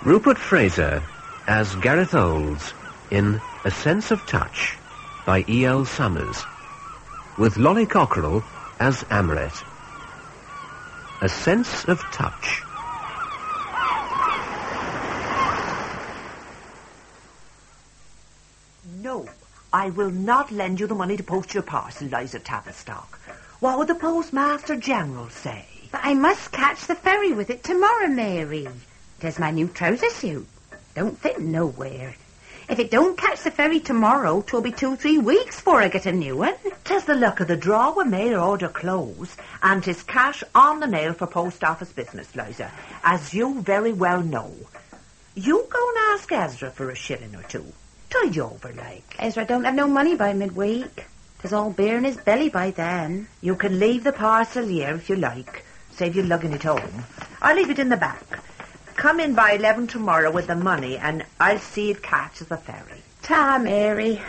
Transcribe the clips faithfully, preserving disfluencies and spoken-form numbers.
Rupert Fraser as Gareth Olds in A Sense of Touch by E L Summers, with Lolly Cockerell as Amoret. A Sense of Touch. No, I will not lend you the money to post your parcel, Liza Tavistock. What would the Postmaster General say? But I must catch the ferry with it tomorrow, Mary. There's my new trouser suit. Don't fit nowhere. If it don't catch the ferry tomorrow, 'twill be two, three weeks before I get a new one. 'Tis the luck of the draw when mail order close, and 'tis cash on the nail for post office business, Liza, as you very well know. You go and ask Ezra for a shilling or two. Tide you over, like. Ezra don't have no money by midweek. 'Tis all beer in his belly by then. You can leave the parcel here if you like. Save you lugging it home. I'll leave it in the back. Come in by eleven tomorrow with the money, and I'll see it catches the ferry. Ta, Mary.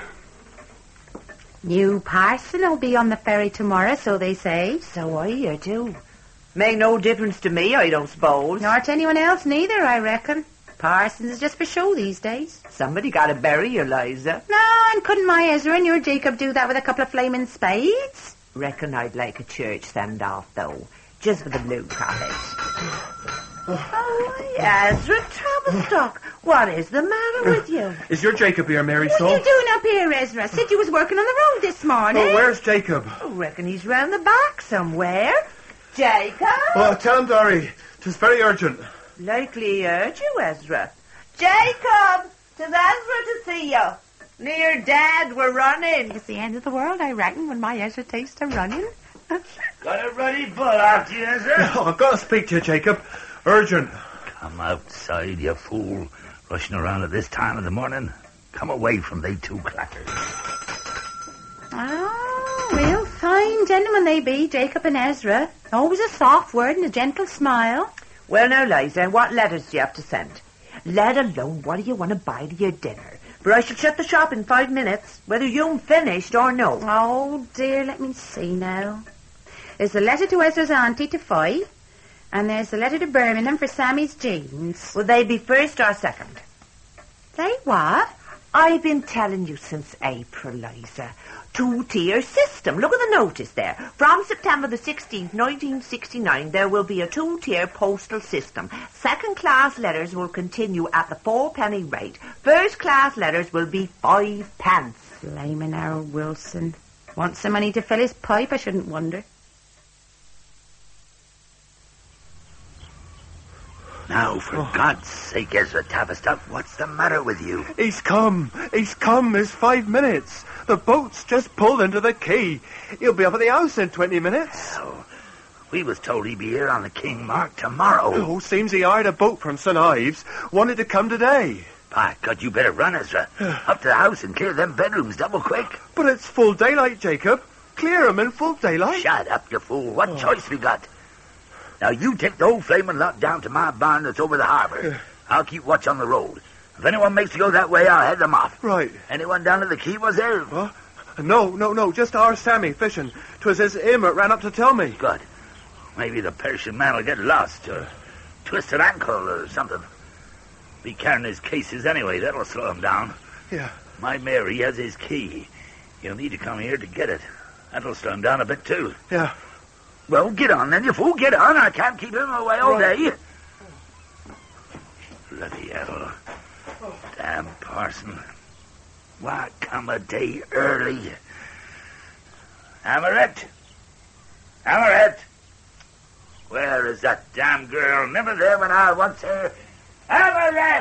New parcel will be on the ferry tomorrow, so they say. So I hear too. Make no difference to me, I don't suppose. Nor to anyone else neither, I reckon. Parsons is just for show these days. Somebody got to bury you, Liza. No, and couldn't my Ezra and your Jacob do that with a couple of flaming spades? Reckon I'd like a church send-off, though. Just for the blue cottage. Oh, Ezra Tavistock, what is the matter with you? Is your Jacob here, Mary? What so? are you doing up here, Ezra? Said you was working on the road this morning. Oh, where's Jacob? I reckon he's round the back somewhere. Jacob? Oh, tell him, Dorry. 'Tis very urgent. Likely urge you, Ezra. Jacob! 'Tis Ezra to see you. Near Dad, we're running. It's the end of the world, I reckon, when my Ezra takes to running. Got a ruddy bull after you, Ezra? Oh, I've got to speak to you, Jacob. Urgent. Come outside, you fool. Rushing around at this time of the morning. Come away from they two clackers. Oh, real fine gentlemen they be, Jacob and Ezra. Always a soft word and a gentle smile. Well, now, Liza, what letters do you have to send? Let alone what do you want to buy to your dinner? For I shall shut the shop in five minutes, whether you've finished or no. Oh, dear, let me see now. There's a letter to Ezra's auntie to Foy, and there's a letter to Birmingham for Sammy's jeans. Will they be first or second? Say what? I've been telling you since April, Liza. Two-tier system. Look at the notice there. From September the sixteenth, nineteen sixty-nine, there will be a two-tier postal system. Second-class letters will continue at the four-penny rate. First-class letters will be five pence. Blaming Harold Wilson. Wants some money to fill his pipe, I shouldn't wonder. Now, for oh. God's sake, Ezra Tavistock, what's the matter with you? He's come. He's come. It's five minutes. The boat's just pulled into the quay. He'll be up at the house in twenty minutes. Hell, we was told he'd be here on the King Mark tomorrow. Oh, seems he hired a boat from Saint Ives. Wanted to come today. By God, you better run, Ezra. Up to the house and clear them bedrooms double quick. But it's full daylight, Jacob. Clear 'em in full daylight. Shut up, you fool. What oh. choice we got? Now, you take the whole flaming lot down to my barn that's over the harbour. I'll keep watch on the road. If anyone makes to go that way, I'll head them off. Right. Anyone down to the quay, was there? What? No, no, no, just our Sammy fishing. 'Twas his him that ran up to tell me. Good. Maybe the Persian man will get lost, or twist an ankle or something. Be carrying his cases anyway, that'll slow him down. Yeah. My Mary has his key. He'll need to come here to get it. That'll slow him down a bit, too. Yeah. Well, get on then, you fool, get on. I can't keep him away all right. day. Bloody hell. Damn parson. Why come a day early? Amoret? Amoret? Where is that damn girl? Never there when I want her. Amoret!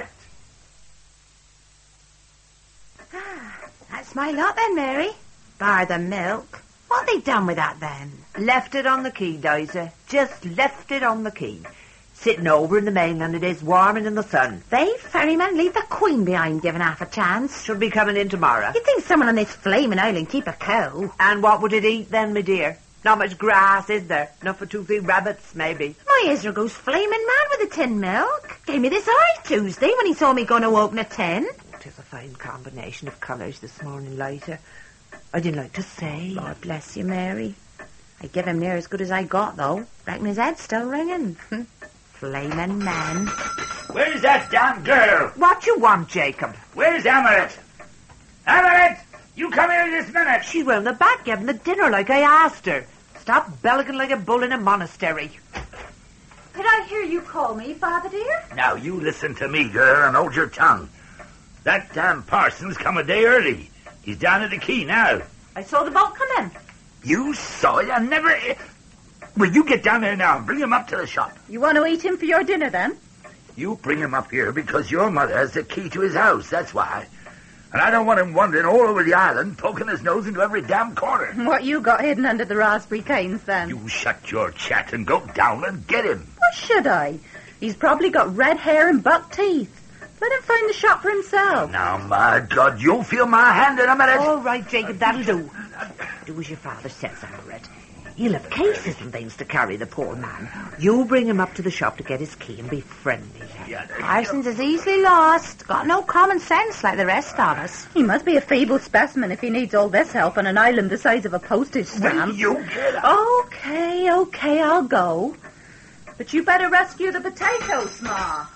Ah, that's my lot then, Mary. Bar the milk. What have they done with that then? Left it on the quay, Liza. Just left it on the quay. Sitting over in the mainland it is, warming in the sun. They ferrymen leave the Queen behind, given half a chance. Should be coming in tomorrow. You'd think someone on this flaming island keep a cow. And what would it eat then, my dear? Not much grass, is there? Enough for two, three rabbits, maybe. My Ezra goes flaming mad with the tin milk. Gave me this eye Tuesday when he saw me going to open a tin. Tis a fine combination of colours this morning, Liza. I didn't like to say. Lord bless you, Mary. I give him near as good as I got, though. Reckon his head's still ringing. Flaming men. Where's that damn girl? What you want, Jacob? Where's Amaret? Amaret! You come here this minute. She's round the back getting the dinner like I asked her. Stop bellicing like a bull in a monastery. Did I hear you call me, Father dear? Now, you listen to me, girl, and hold your tongue. That damn Parsons come a day early. He's down at the quay now. I saw the boat come in. You saw it? I never... Will you get down there now and bring him up to the shop? You want to eat him for your dinner, then? You bring him up here because your mother has the key to his house, that's why. And I don't want him wandering all over the island, poking his nose into every damn corner. What you got hidden under the raspberry canes, then? You shut your chat and go down and get him. What should I? He's probably got red hair and buck teeth. Let him find the shop for himself. Now, my God, you'll feel my hand in a minute. All right, Jacob, that'll do. Do as your father says, Amaret. He'll have cases and things to carry, the poor man. You bring him up to the shop to get his key and be friendly. Parsons is easily lost. Got no common sense like the rest of us. He must be a feeble specimen if he needs all this help on an island the size of a postage stamp. Will you get up? Okay, okay, I'll go. But you better rescue the potatoes, Ma.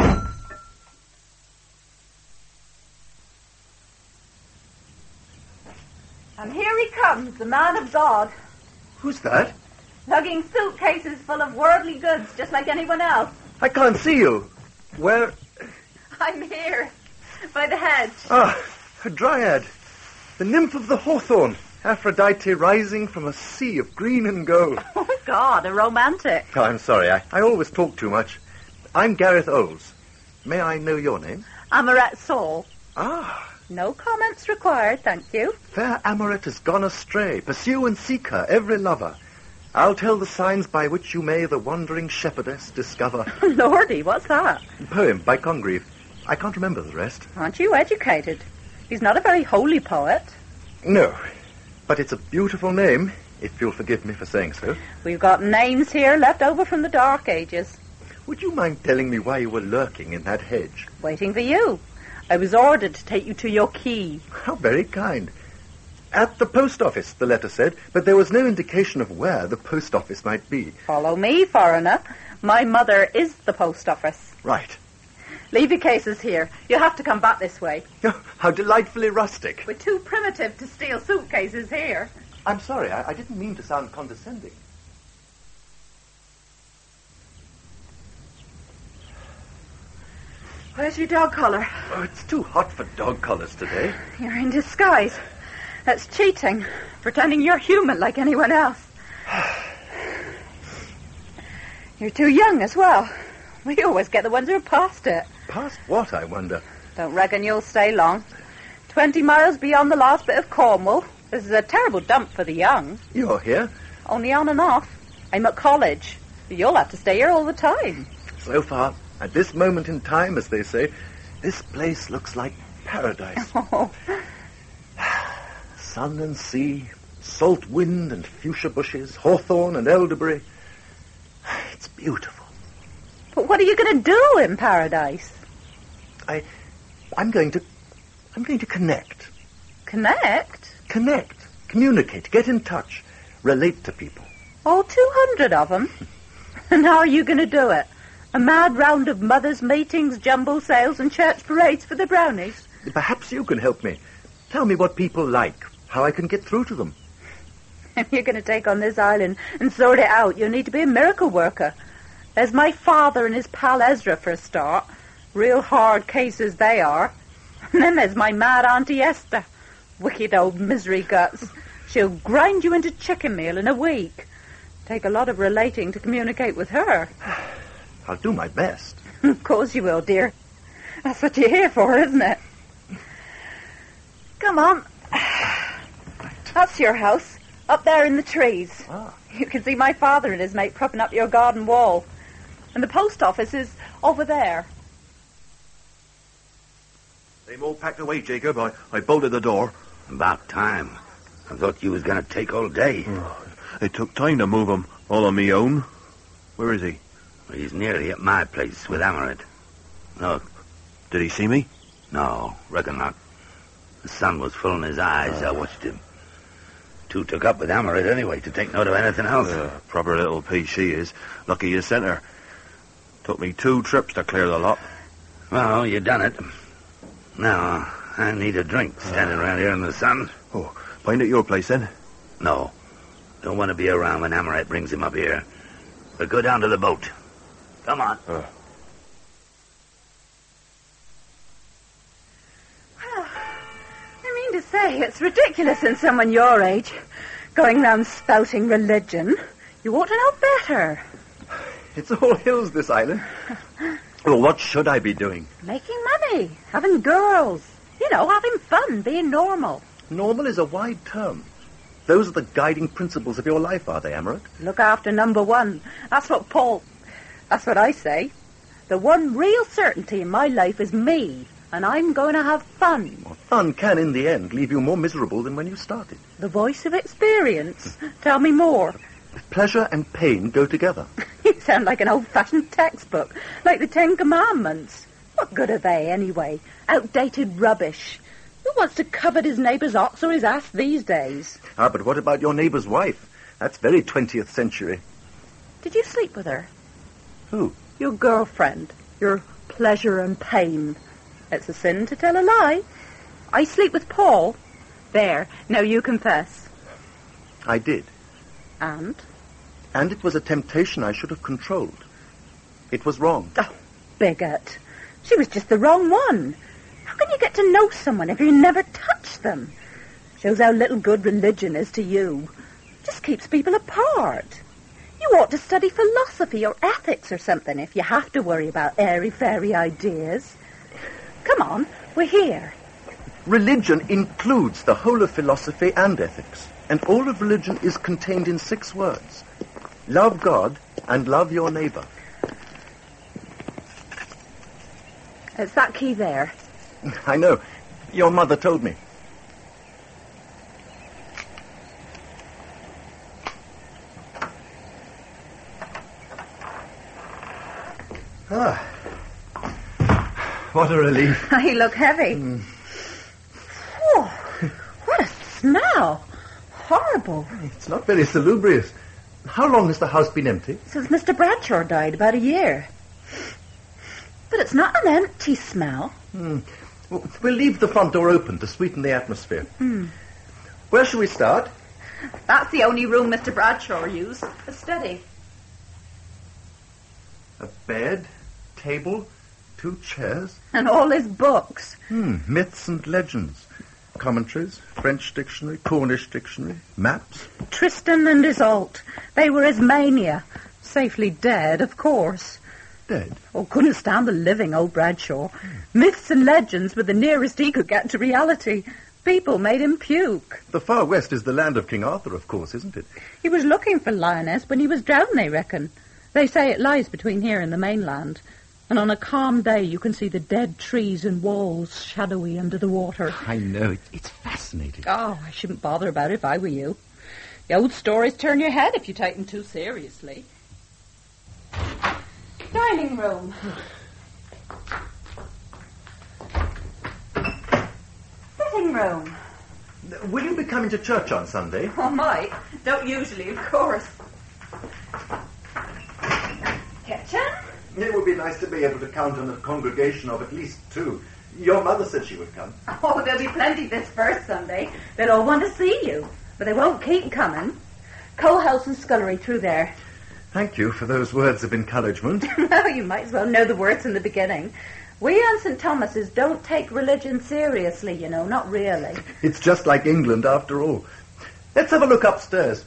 And here he comes, the man of God. Who's that? Lugging suitcases full of worldly goods, just like anyone else. I can't see you. Where? I'm here, by the hedge. Ah, a dryad. The nymph of the hawthorn. Aphrodite rising from a sea of green and gold. Oh, God, a romantic. Oh, I'm sorry. I, I always talk too much. I'm Gareth Oles. May I know your name? Amaret Saul. Ah. No comments required, thank you. Fair Amaret has gone astray. Pursue and seek her, every lover. I'll tell the signs by which you may the wandering shepherdess discover. Lordy, what's that? Poem by Congreve. I can't remember the rest. Aren't you educated? He's not a very holy poet. No, but it's a beautiful name, if you'll forgive me for saying so. We've got names here left over from the Dark Ages. Would you mind telling me why you were lurking in that hedge? Waiting for you. I was ordered to take you to your key. How very kind. At the post office, the letter said, but there was no indication of where the post office might be. Follow me, foreigner. My mother is the post office. Right. Leave your cases here. You'll have to come back this way. Oh, how delightfully rustic. We're too primitive to steal suitcases here. I'm sorry, I, I didn't mean to sound condescending. Where's your dog collar? Oh, it's too hot for dog collars today. You're in disguise. That's cheating. Pretending you're human like anyone else. You're too young as well. We always get the ones who are past it. Past what, I wonder? Don't reckon you'll stay long. Twenty miles beyond the last bit of Cornwall. This is a terrible dump for the young. You're here? Only on and off. I'm at college. You'll have to stay here all the time. So far, at this moment in time, as they say, this place looks like paradise. Oh. Sun and sea, salt wind and fuchsia bushes, hawthorn and elderberry. It's beautiful. But what are you going to do in paradise? I, I'm going to, I'm going to connect. Connect? Connect, communicate, get in touch, relate to people. Oh, two hundred of them? And how are you going to do it? A mad round of mothers' meetings, jumble sales, and church parades for the brownies? Perhaps you can help me. Tell me what people like, how I can get through to them. If you're going to take on this island and sort it out, you'll need to be a miracle worker. There's my father and his pal Ezra for a start. Real hard cases they are. And then there's my mad Auntie Esther. Wicked old misery guts. She'll grind you into chicken meal in a week. Take a lot of relating to communicate with her. I'll do my best. Of course you will, dear. That's what you're here for, isn't it? Come on. That's your house, up there in the trees. Ah. You can see my father and his mate propping up your garden wall. And the post office is over there. They've all packed away, Jacob. I, I bolted the door. About time. I thought you was going to take all day. Oh, it took time to move him, all on me own. Where is he? He's nearly at my place with Amaret. Look. Did he see me? No, reckon not. The sun was full in his eyes. Uh, I watched him. Two took up with Amaret anyway to take note of anything else. Uh, proper little piece she is. Lucky you sent her. Took me two trips to clear the lot. Well, you done it. Now, I need a drink standing around here in the sun. Oh, find at your place, then? No. Don't want to be around when Amaret brings him up here. But go down to the boat. Come on. Uh. Well, I mean to say, it's ridiculous in someone your age, going round spouting religion. You ought to know better. It's all hills, this island. Well, what should I be doing? Making money, having girls, you know, having fun, being normal. Normal is a wide term. Those are the guiding principles of your life, are they, Amaret? Look after number one. That's what Paul... That's what I say. The one real certainty in my life is me, and I'm going to have fun. Well, fun can, in the end, leave you more miserable than when you started. The voice of experience. Tell me more. Pleasure and pain go together. You sound like an old-fashioned textbook, like the Ten Commandments. What good are they, anyway? Outdated rubbish. Who wants to covet his neighbour's ox or his ass these days? Ah, but what about your neighbour's wife? That's very twentieth century. Did you sleep with her? Who? Your girlfriend. Your pleasure and pain. It's a sin to tell a lie. I sleep with Paul. There, now you confess. I did. And? And it was a temptation I should have controlled. It was wrong. Oh, bigot. She was just the wrong one. How can you get to know someone if you never touch them? Shows how little good religion is to you. Just keeps people apart. You ought to study philosophy or ethics or something if you have to worry about airy-fairy ideas. Come on, we're here. Religion includes the whole of philosophy and ethics. And all of religion is contained in six words. Love God and love your neighbour. It's that key there. I know. Your mother told me. Ah. What a relief. You look heavy. Mm. Oh, what a smell. Horrible. It's not very salubrious. How long has the house been empty? Since Mister Bradshaw died, about a year. But it's not an empty smell. Mm. Well, we'll leave the front door open to sweeten the atmosphere. Mm. Where shall we start? That's the only room Mister Bradshaw used. A study. A bed, table, two chairs. And all his books. Hmm, myths and legends. Commentaries, French dictionary, Cornish dictionary, maps. Tristan and Isolde. They were his mania. Safely dead, of course. Dead? Oh, couldn't stand the living, old Bradshaw. Mm. Myths and legends were the nearest he could get to reality. People made him puke. The far west is the land of King Arthur, of course, isn't it? He was looking for Lioness when he was drowned, they reckon. They say it lies between here and the mainland. And on a calm day, you can see the dead trees and walls shadowy under the water. I know. It's fascinating. Oh, I shouldn't bother about it if I were you. The old stories turn your head if you take them too seriously. Dining room. Sitting room. Will you be coming to church on Sunday? I might. Don't usually, of course. Kitchen? It would be nice to be able to count on a congregation of at least two. Your mother said she would come. Oh, there'll be plenty this first Sunday. They'll all want to see you, but they won't keep coming. Coal house and scullery through there. Thank you for those words of encouragement. Well, you might as well know the words in the beginning. We on Saint Thomas's don't take religion seriously, you know, not really. It's just like England, after all. Let's have a look upstairs.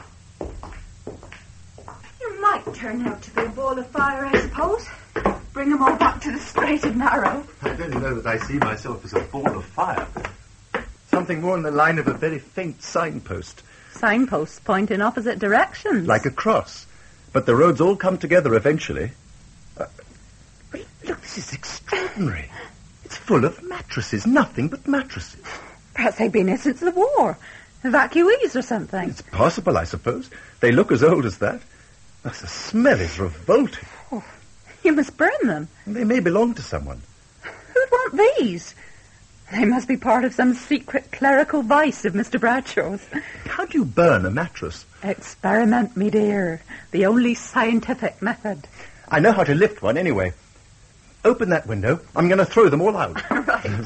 You might turn out to be a ball of fire, I suppose. Bring them all back to the straight and narrow. I don't know that I see myself as a ball of fire. Something more in the line of a very faint signpost. Signposts point in opposite directions. Like a cross. But the roads all come together eventually. Uh, but look, this is extraordinary. It's full of mattresses, nothing but mattresses. Perhaps they've been here since the war. Evacuees or something. It's possible, I suppose. They look as old as that. Oh, the smell is revolting. Oh, you must burn them. They may belong to someone. Who'd want these? They must be part of some secret clerical vice of Mister Bradshaw's. How do you burn a mattress? Experiment, me dear. The only scientific method. I know how to lift one anyway. Open that window. I'm going to throw them all out. Right.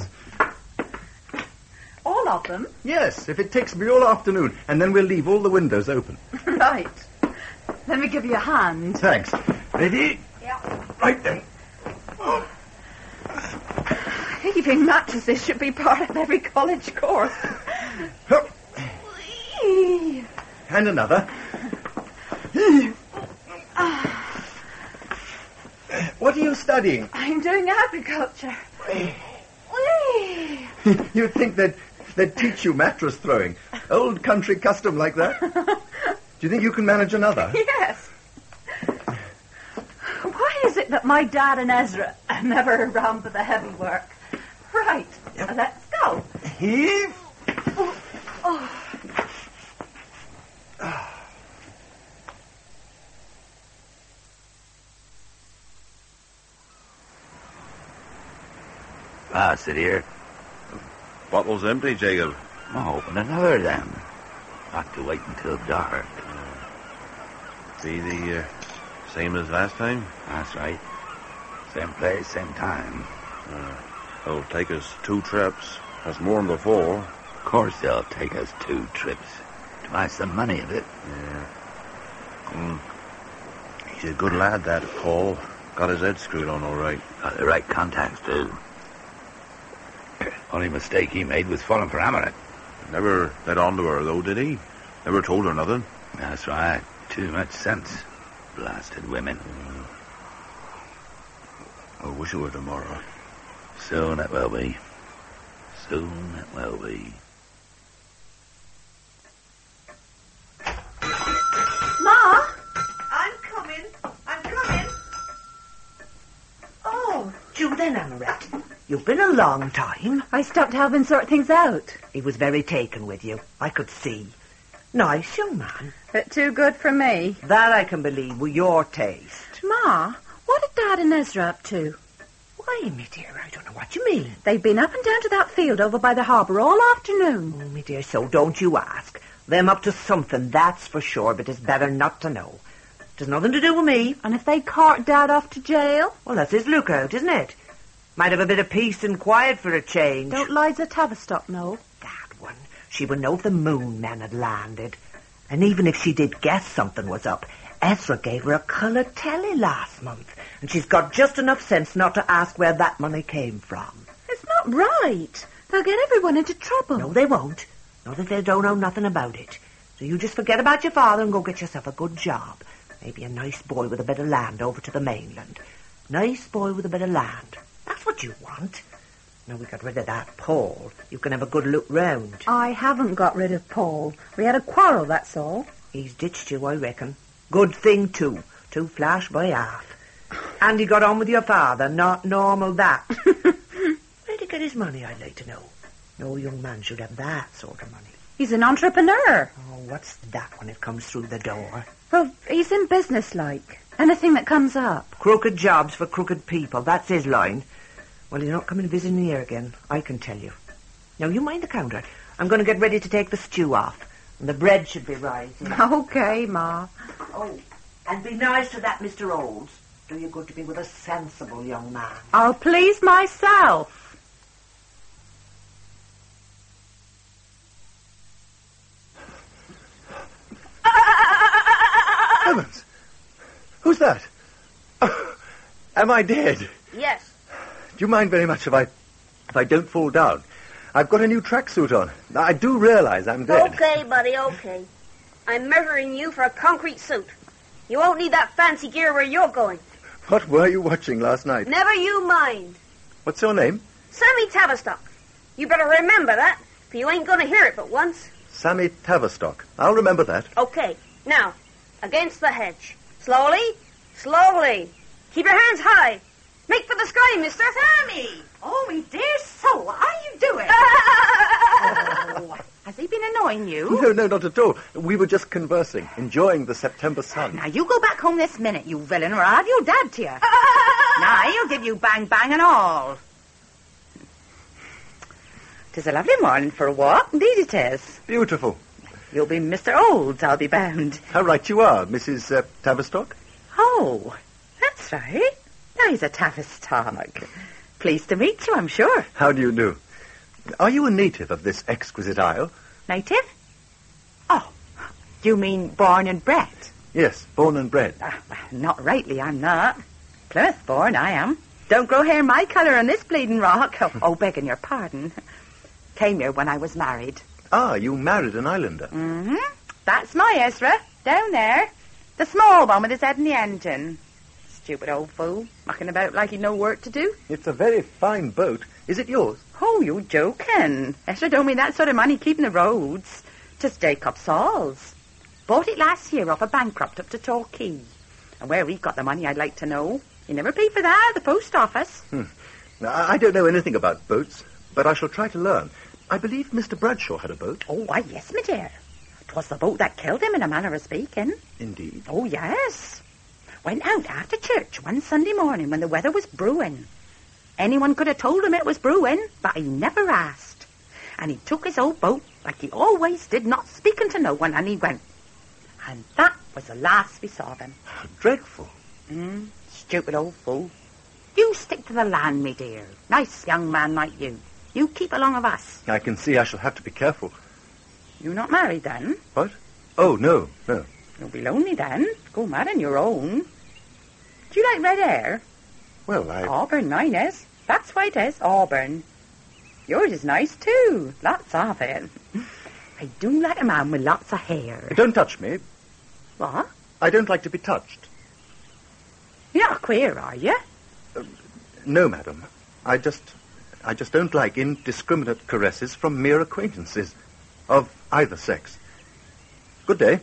All of them? Yes, if it takes me all afternoon, and then we'll leave all the windows open. Right. Let me give you a hand. Thanks. Ready? Yeah. Right then. Heaving mattresses should be part of every college course. Hup. And another. What are you studying? I'm doing agriculture. You'd think that they'd teach you mattress throwing. Old country custom like that. Do you think you can manage another? Yes. Why is it that my dad and Ezra are never around for the heavy work? Right. Yep. Let's go. Heave. Oh. Oh. Ah, sit here. Bottle's empty, Jacob. Oh, open another then. Not to wait until dark. Be the uh, same as last time? That's right. Same place, same time. Uh, it'll take us two trips. That's more than before. Of course they'll take us two trips. Twice the money of it. Yeah. Mm. He's a good lad, that Paul. Got his head screwed on all right. Got the right contacts, too. Only mistake he made was falling for Amaret. Never let on to her, though, did he? Never told her nothing. That's right. Too much sense. Blasted women. I wish it were tomorrow. Soon it will be. Soon it will be. Ma? I'm coming. I'm coming. Oh, you then, Amaret. You've been a long time. I stopped helping sort things out. He was very taken with you. I could see. Nice young man. But too good for me. That I can believe with your taste. Ma, what are Dad and Ezra up to? Why, me dear, I don't know what you mean. They've been up and down to that field over by the harbour all afternoon. Oh, me dear, so don't you ask. Them up to something, that's for sure, but it's better not to know. It has nothing to do with me. And if they cart Dad off to jail? Well, that's his lookout, isn't it? Might have a bit of peace and quiet for a change. Don't Liza Tavistock know? That one. She would know if the moon man had landed. And even if she did guess something was up, Ezra gave her a colour telly last month. And she's got just enough sense not to ask where that money came from. It's not right. They'll get everyone into trouble. No, they won't. Not that they don't know nothing about it. So you just forget about your father and go get yourself a good job. Maybe a nice boy with a bit of land over to the mainland. Nice boy with a bit of land. That's what you want. Now we got rid of that Paul. You can have a good look round. I haven't got rid of Paul. We had a quarrel, that's all. He's ditched you, I reckon. Good thing, too. Two flash by half. And he got on with your father. Not normal, that. Where'd he get his money, I'd like to know? No young man should have that sort of money. He's an entrepreneur. Oh, what's that when it comes through the door? Well, he's in business, like. Anything that comes up. Crooked jobs for crooked people. That's his line. Well, he's not coming visiting here again, I can tell you. Now, you mind the counter. I'm going to get ready to take the stew off. And the bread should be rising. Okay, Ma. Oh, and be nice to that Mister Olds. Do you good to be with a sensible young man. I'll please myself. Heavens! Who's that? Oh, am I dead? Yes. Do you mind very much if I if I don't fall down? I've got a new tracksuit on. I do realize I'm dead. Okay, buddy, okay. I'm measuring you for a concrete suit. You won't need that fancy gear where you're going. What were you watching last night? Never you mind. What's your name? Sammy Tavistock. You better remember that, for you ain't going to hear it but once. Sammy Tavistock. I'll remember that. Okay. Now, against the hedge. Slowly, slowly. Keep your hands high. Make for the sky, mister. Sammy! Oh, me dear soul, how you doing? Oh, has he been annoying you? No, no, not at all. We were just conversing, enjoying the September sun. Now, you go back home this minute, you villain, or I'll have your dad to you. Now, he'll give you bang, bang and all. 'Tis a lovely morning for a walk, indeed it is. Beautiful. You'll be Mister Olds, I'll be bound. How right you are, Missus Uh, Tavistock. Oh, That's right. He's a Tavistock. Pleased to meet you, I'm sure. How do you do? Are you a native of this exquisite isle? Native? Oh, you mean born and bred? Yes, born and bred. Ah, well, not rightly, I'm not. Plymouth born, I am. Don't grow hair my colour on this bleeding rock. Oh, oh, begging your pardon. Came here when I was married. Ah, you married an islander. Mm-hmm. That's my Ezra, down there. The small one with his head in the engine. Stupid old fool, mucking about like he'd no work to do. It's a very fine boat. Is it yours? Oh, you joking. Ezra don't mean that sort of money keeping the roads. Just Jacob Saul's. Bought it last year off a bankrupt up to Torquay. And where he got the money, I'd like to know. He never paid for that at the post office. Hmm. Now, I I don't know anything about boats, but I shall try to learn. I believe Mister Bradshaw had a boat. Oh, why, yes, my dear. 'Twas the boat that killed him, in a manner of speaking. Indeed. Oh, yes. Went out after church one Sunday morning when the weather was brewing. Anyone could have told him it was brewing, but he never asked. And he took his old boat like he always did, not speaking to no one, and he went. And that was the last we saw of him. How dreadful. Mm, stupid old fool. You stick to the land, me dear. Nice young man like you. You keep along of us. I can see I shall have to be careful. You're not married then? What? Oh, no, no. You'll be lonely then. Go mad on your own. Do you like red hair? Well, I... Auburn, mine is. That's why it is, Auburn. Yours is nice, too. Lots of it. I do like a man with lots of hair. Don't touch me. What? I don't like to be touched. You're not queer, are you? Uh, no, madam. I just... I just don't like indiscriminate caresses from mere acquaintances. Of either sex. Good day.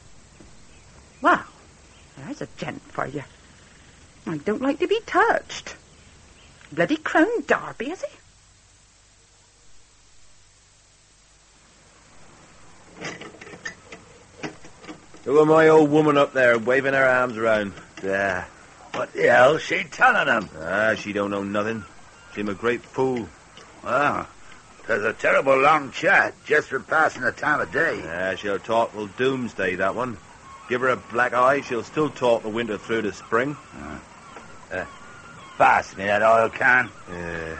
Wow. There's a gent for you. I don't like to be touched. Bloody Crown Derby, is he? Who am my old woman up there waving her arms around? There. What the hell's she telling him? Ah, she don't know nothing. She's a great fool. Well, there's a terrible long chat just for passing the time of day. Ah, she'll talk till doomsday, that one. Give her a black eye, she'll still talk the winter through to spring. Uh, uh, pass me that oil can. Yeah.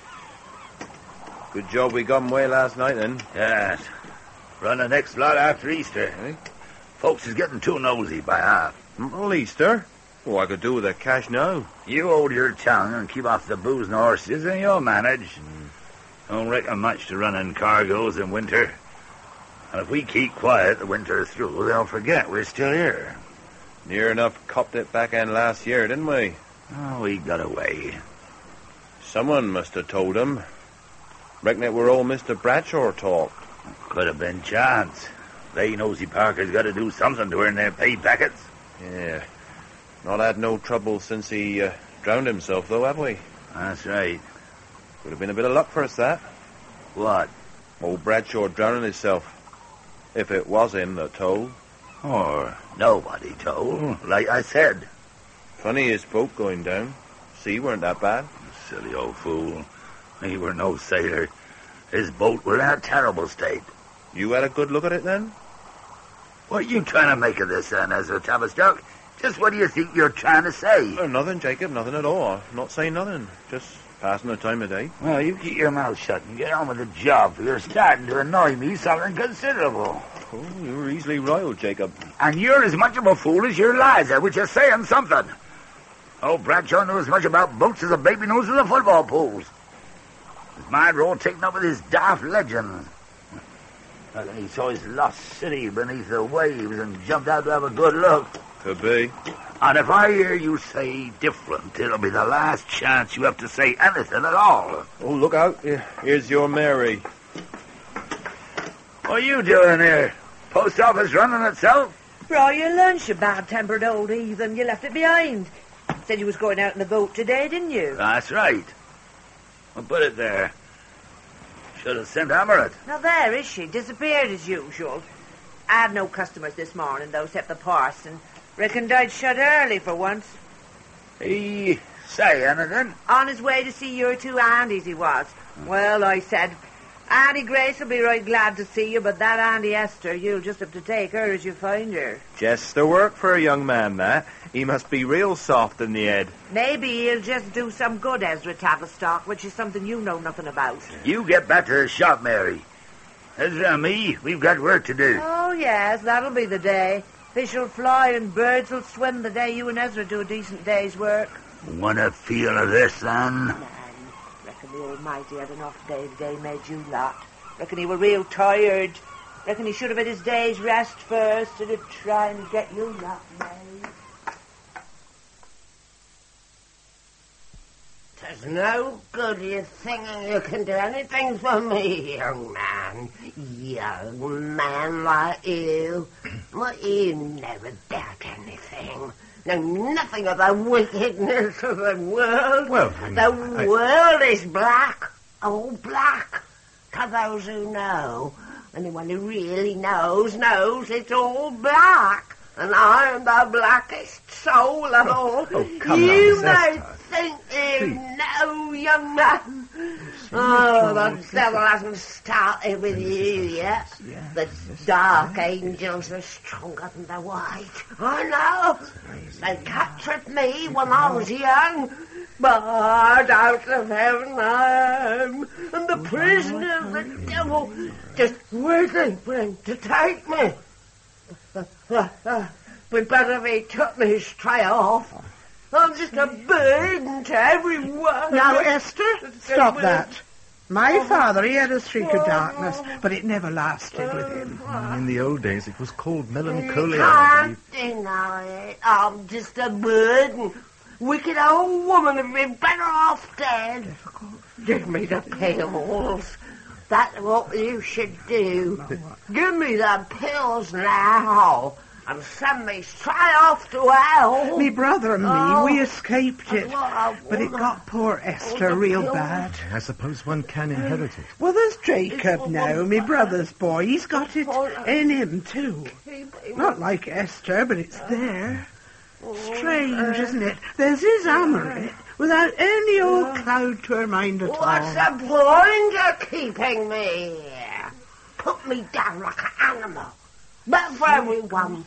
Good job we got 'em away last night, then. Yes. Run the next lot after Easter. Eh? Folks is getting too nosy by half. Well, Easter? Oh, I could do with the cash now. You hold your tongue and keep off the booze and horses, and you'll manage. Mm. Don't reckon much to running cargoes in winter. And if we keep quiet the winter through, they'll forget we're still here. Near enough copped it back end last year, didn't we? Oh, we got away. Someone must have told them. Reckon it were old Mister Bradshaw talked. Could have been chance. They nosy Parker's got to do something to earn their pay packets. Yeah. Not had no trouble since he uh, drowned himself, though, have we? That's right. Would have been a bit of luck for us, that. What? Old Bradshaw drowning himself. If it was him that told. Or nobody told, like I said. Funny his boat going down. Sea weren't that bad. Silly old fool. He were no sailor. His boat were in a terrible state. You had a good look at it, then? What are you trying to make of this, then, Ezra Tavistock? Just what do you think you're trying to say? Oh, nothing, Jacob, nothing at all. I'm not saying nothing. Just passing the time of day. Well, you keep your mouth shut and get on with the job, for you're starting to annoy me something considerable. Oh, you're easily riled, Jacob. And you're as much of a fool as your Liza, which is saying something. Old Bradshaw knew as much about boats as a baby knows of the football pools. His mind were all taken up with his daft legends. Like he saw his lost city beneath the waves and jumped out to have a good look. Could be. And if I hear you say different, it'll be the last chance you have to say anything at all. Oh, look out. Here's your Mary. What are you doing here? Post office running itself? Brought your lunch, you bad-tempered old heathen. You left it behind. Said you was going out in the boat today, didn't you? That's right. Well, put it there. Should have sent Hammer it. Now there is she, disappeared as usual. I had no customers this morning, though, except the parson. Reckoned I'd shut early for once. He say anything? On his way to see your two aunties, he was. Well, I said, Auntie Grace will be right glad to see you, but that Auntie Esther, you'll just have to take her as you find her. Just the work for a young man, that. He must be real soft in the head. Maybe he'll just do some good, Ezra Tavistock, which is something you know nothing about. You get back to the shop, Mary. Ezra and me, we've got work to do. Oh, yes, that'll be the day. Fish will fly and birds will swim the day you and Ezra do a decent day's work. Want a feel of this, son? Man, reckon the Almighty had enough day the day made you lot. Reckon he were real tired. Reckon he should have had his day's rest first instead of trying to get you lot made. There's no good you thinking you can do anything for me, young man. Young man like you. Well, you never doubt anything. Know nothing of the wickedness of the world. Well, I mean, the I... world is black. All black. To those who know. Anyone who really knows, knows it's all black. And I am the blackest soul of all. Oh, come you on, may Esther. think you know, young man. Oh, the devil hasn't started with you yet. The dark angels are stronger than the white. I know. They captured me when I was young. But out of heaven I am. And the prisoner of the devil just waiting for him to take me. But better if he took me straight off. I'm just a burden to everyone. Now, Esther, stop that. My father, he had a streak of darkness, but it never lasted with him. In the old days, it was called melancholia, You I believe. can't deny it. I'm just a burden. Wicked old woman would be better off dead. Give me the pills. That's what you should do. Give me the pills now. And send me straight off to hell. Me brother and me, Oh. we escaped it. But it got poor Esther real bad. I suppose one can inherit it. Well, there's Jacob now, me brother's boy. He's got it in him, too. Not like Esther, but it's there. Strange, isn't it? There's his Amoret, without any old cloud to her mind at all. What's the point of keeping me here? Put me down like an animal. But for everyone,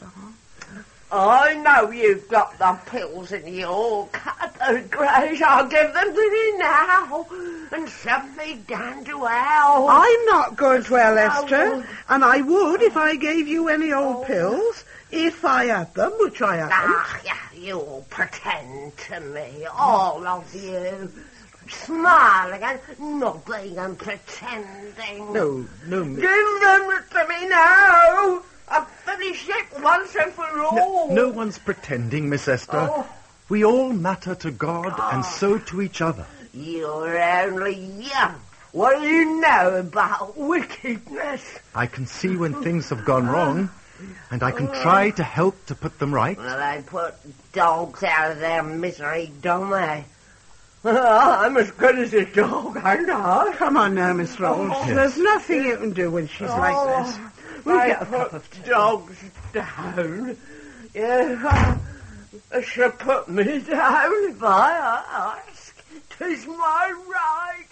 I know you've got the pills in your cupboard, Grace. I'll give them to you now and send me down to hell. I'm not going to hell, Esther, and I would if I gave you any old pills, if I had them, which I haven't. Ah, yeah, you'll pretend to me, all of you. Smiling and nodding and pretending. No, no, Give them to me now. I've finished it once and for all. No, no one's pretending, Miss Esther. Oh. We all matter to God and so to each other. You're only young. What do you know about wickedness? I can see when things have gone wrong, and I can try to help to put them right. Well, they put dogs out of their misery, don't they? I'm as good as a dog, aren't I? Come on now, Miss Rolls. Oh. There's nothing you can do when she's like this. We'll I get a put cup of tea. dogs down. Yeah, I should put me down if I ask. 'Tis my right.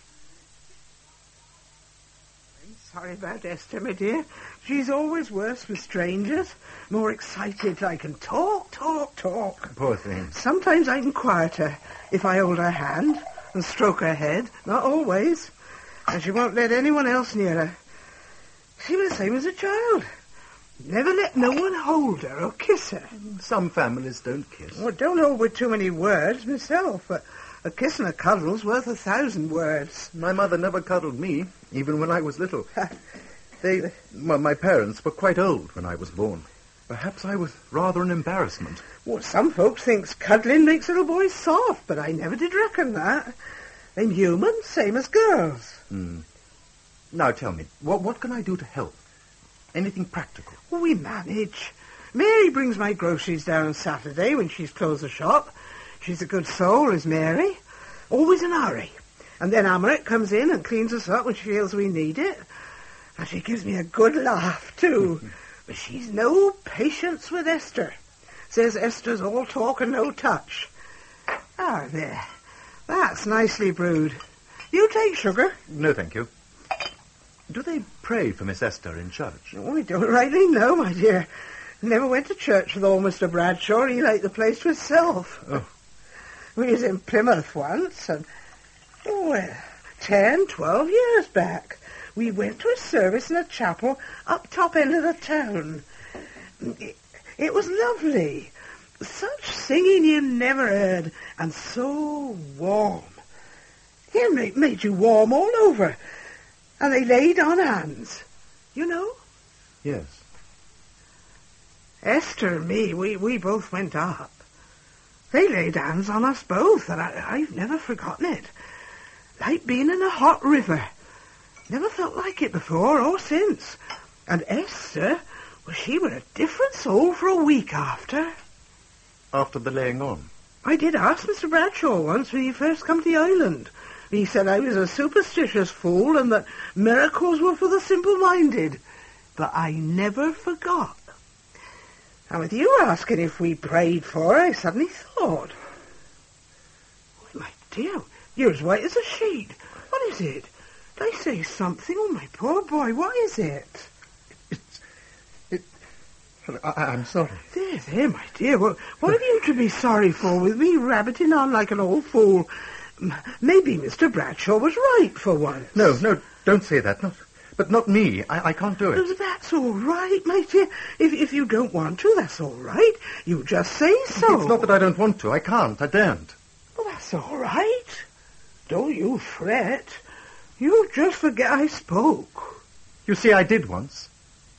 Sorry about Esther, my dear. She's always worse with strangers. More excited, I can talk, talk, talk. Poor thing. Sometimes I can quiet her if I hold her hand and stroke her head. Not always. And she won't let anyone else near her. She was the same as a child. Never let no one hold her or kiss her. Some families don't kiss. Well, don't hold with too many words myself, but a kiss and a cuddle's worth a thousand words. My mother never cuddled me, even when I was little. They, well, my parents were quite old when I was born. Perhaps I was rather an embarrassment. Well, some folks thinks cuddling makes little boys soft, but I never did reckon that. I'm human, same as girls. Hmm. Now tell me, what what can I do to help? Anything practical? Well, we manage. Mary brings my groceries down on Saturday when she's closed the shop. She's a good soul, is Mary. Always in a hurry. And then Amoret comes in and cleans us up when she feels we need it. And she gives me a good laugh, too. But she's no patience with Esther. Says Esther's all talk and no touch. Ah, there. That's nicely brewed. You take sugar. No, thank you. Do they pray for Miss Esther in church? Oh, I don't rightly know, my dear. Never went to church with old Mister Bradshaw. He liked the place to himself. Oh. We was in Plymouth once, and, oh, well, ten, twelve years back, we went to a service in a chapel up top end of the town. It, it was lovely. Such singing you never heard, and so warm. It made, made you warm all over. And they laid on hands. You know? Yes. Esther and me, we, we both went up. They laid hands on us both, and I, I've never forgotten it. Like being in a hot river. Never felt like it before or since. And Esther, well, she was a different soul for a week after. After the laying on? I did ask Mister Bradshaw once when he first come to the island. He said I was a superstitious fool and that miracles were for the simple-minded. But I never forgot. And with you asking if we prayed for her, I suddenly thought, oh, my dear, you're as white as a sheet. What is it? Did I say something? Oh, my poor boy, what is it? It's... It... I, I'm sorry. There, there, my dear. What, what have you to be sorry for with me rabbiting on like an old fool? M- Maybe Mister Bradshaw was right for once. No, no, don't say that. Not, but not me. I, I can't do it. Oh, that's all right, my dear. If, if you don't want to, that's all right. You just say so. It's not that I don't want to. I can't. I daren't. Well, that's all right. Don't you fret. You just forget I spoke. You see, I did once.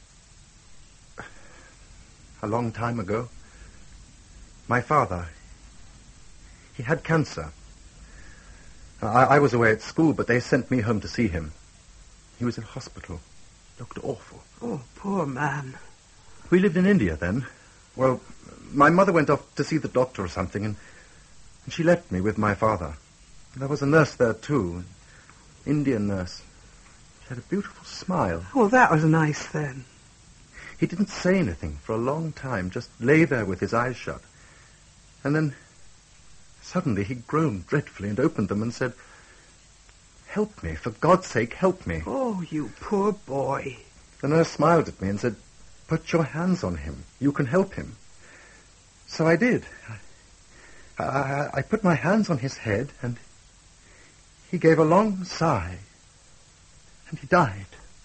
A long time ago. My father, he had cancer. I, I was away at school, but they sent me home to see him. He was in hospital. Looked awful. Oh, poor man. We lived in India then. Well, my mother went off to see the doctor or something, and, and she left me with my father. There was a nurse there, too. An Indian nurse. She had a beautiful smile. Well, that was nice, then. He didn't say anything for a long time, just lay there with his eyes shut. And then, suddenly, he groaned dreadfully and opened them and said, "Help me, for God's sake, help me." Oh, you poor boy. The nurse smiled at me and said, "Put your hands on him. You can help him." So I did. I, I, I put my hands on his head, and he gave a long sigh, and he died.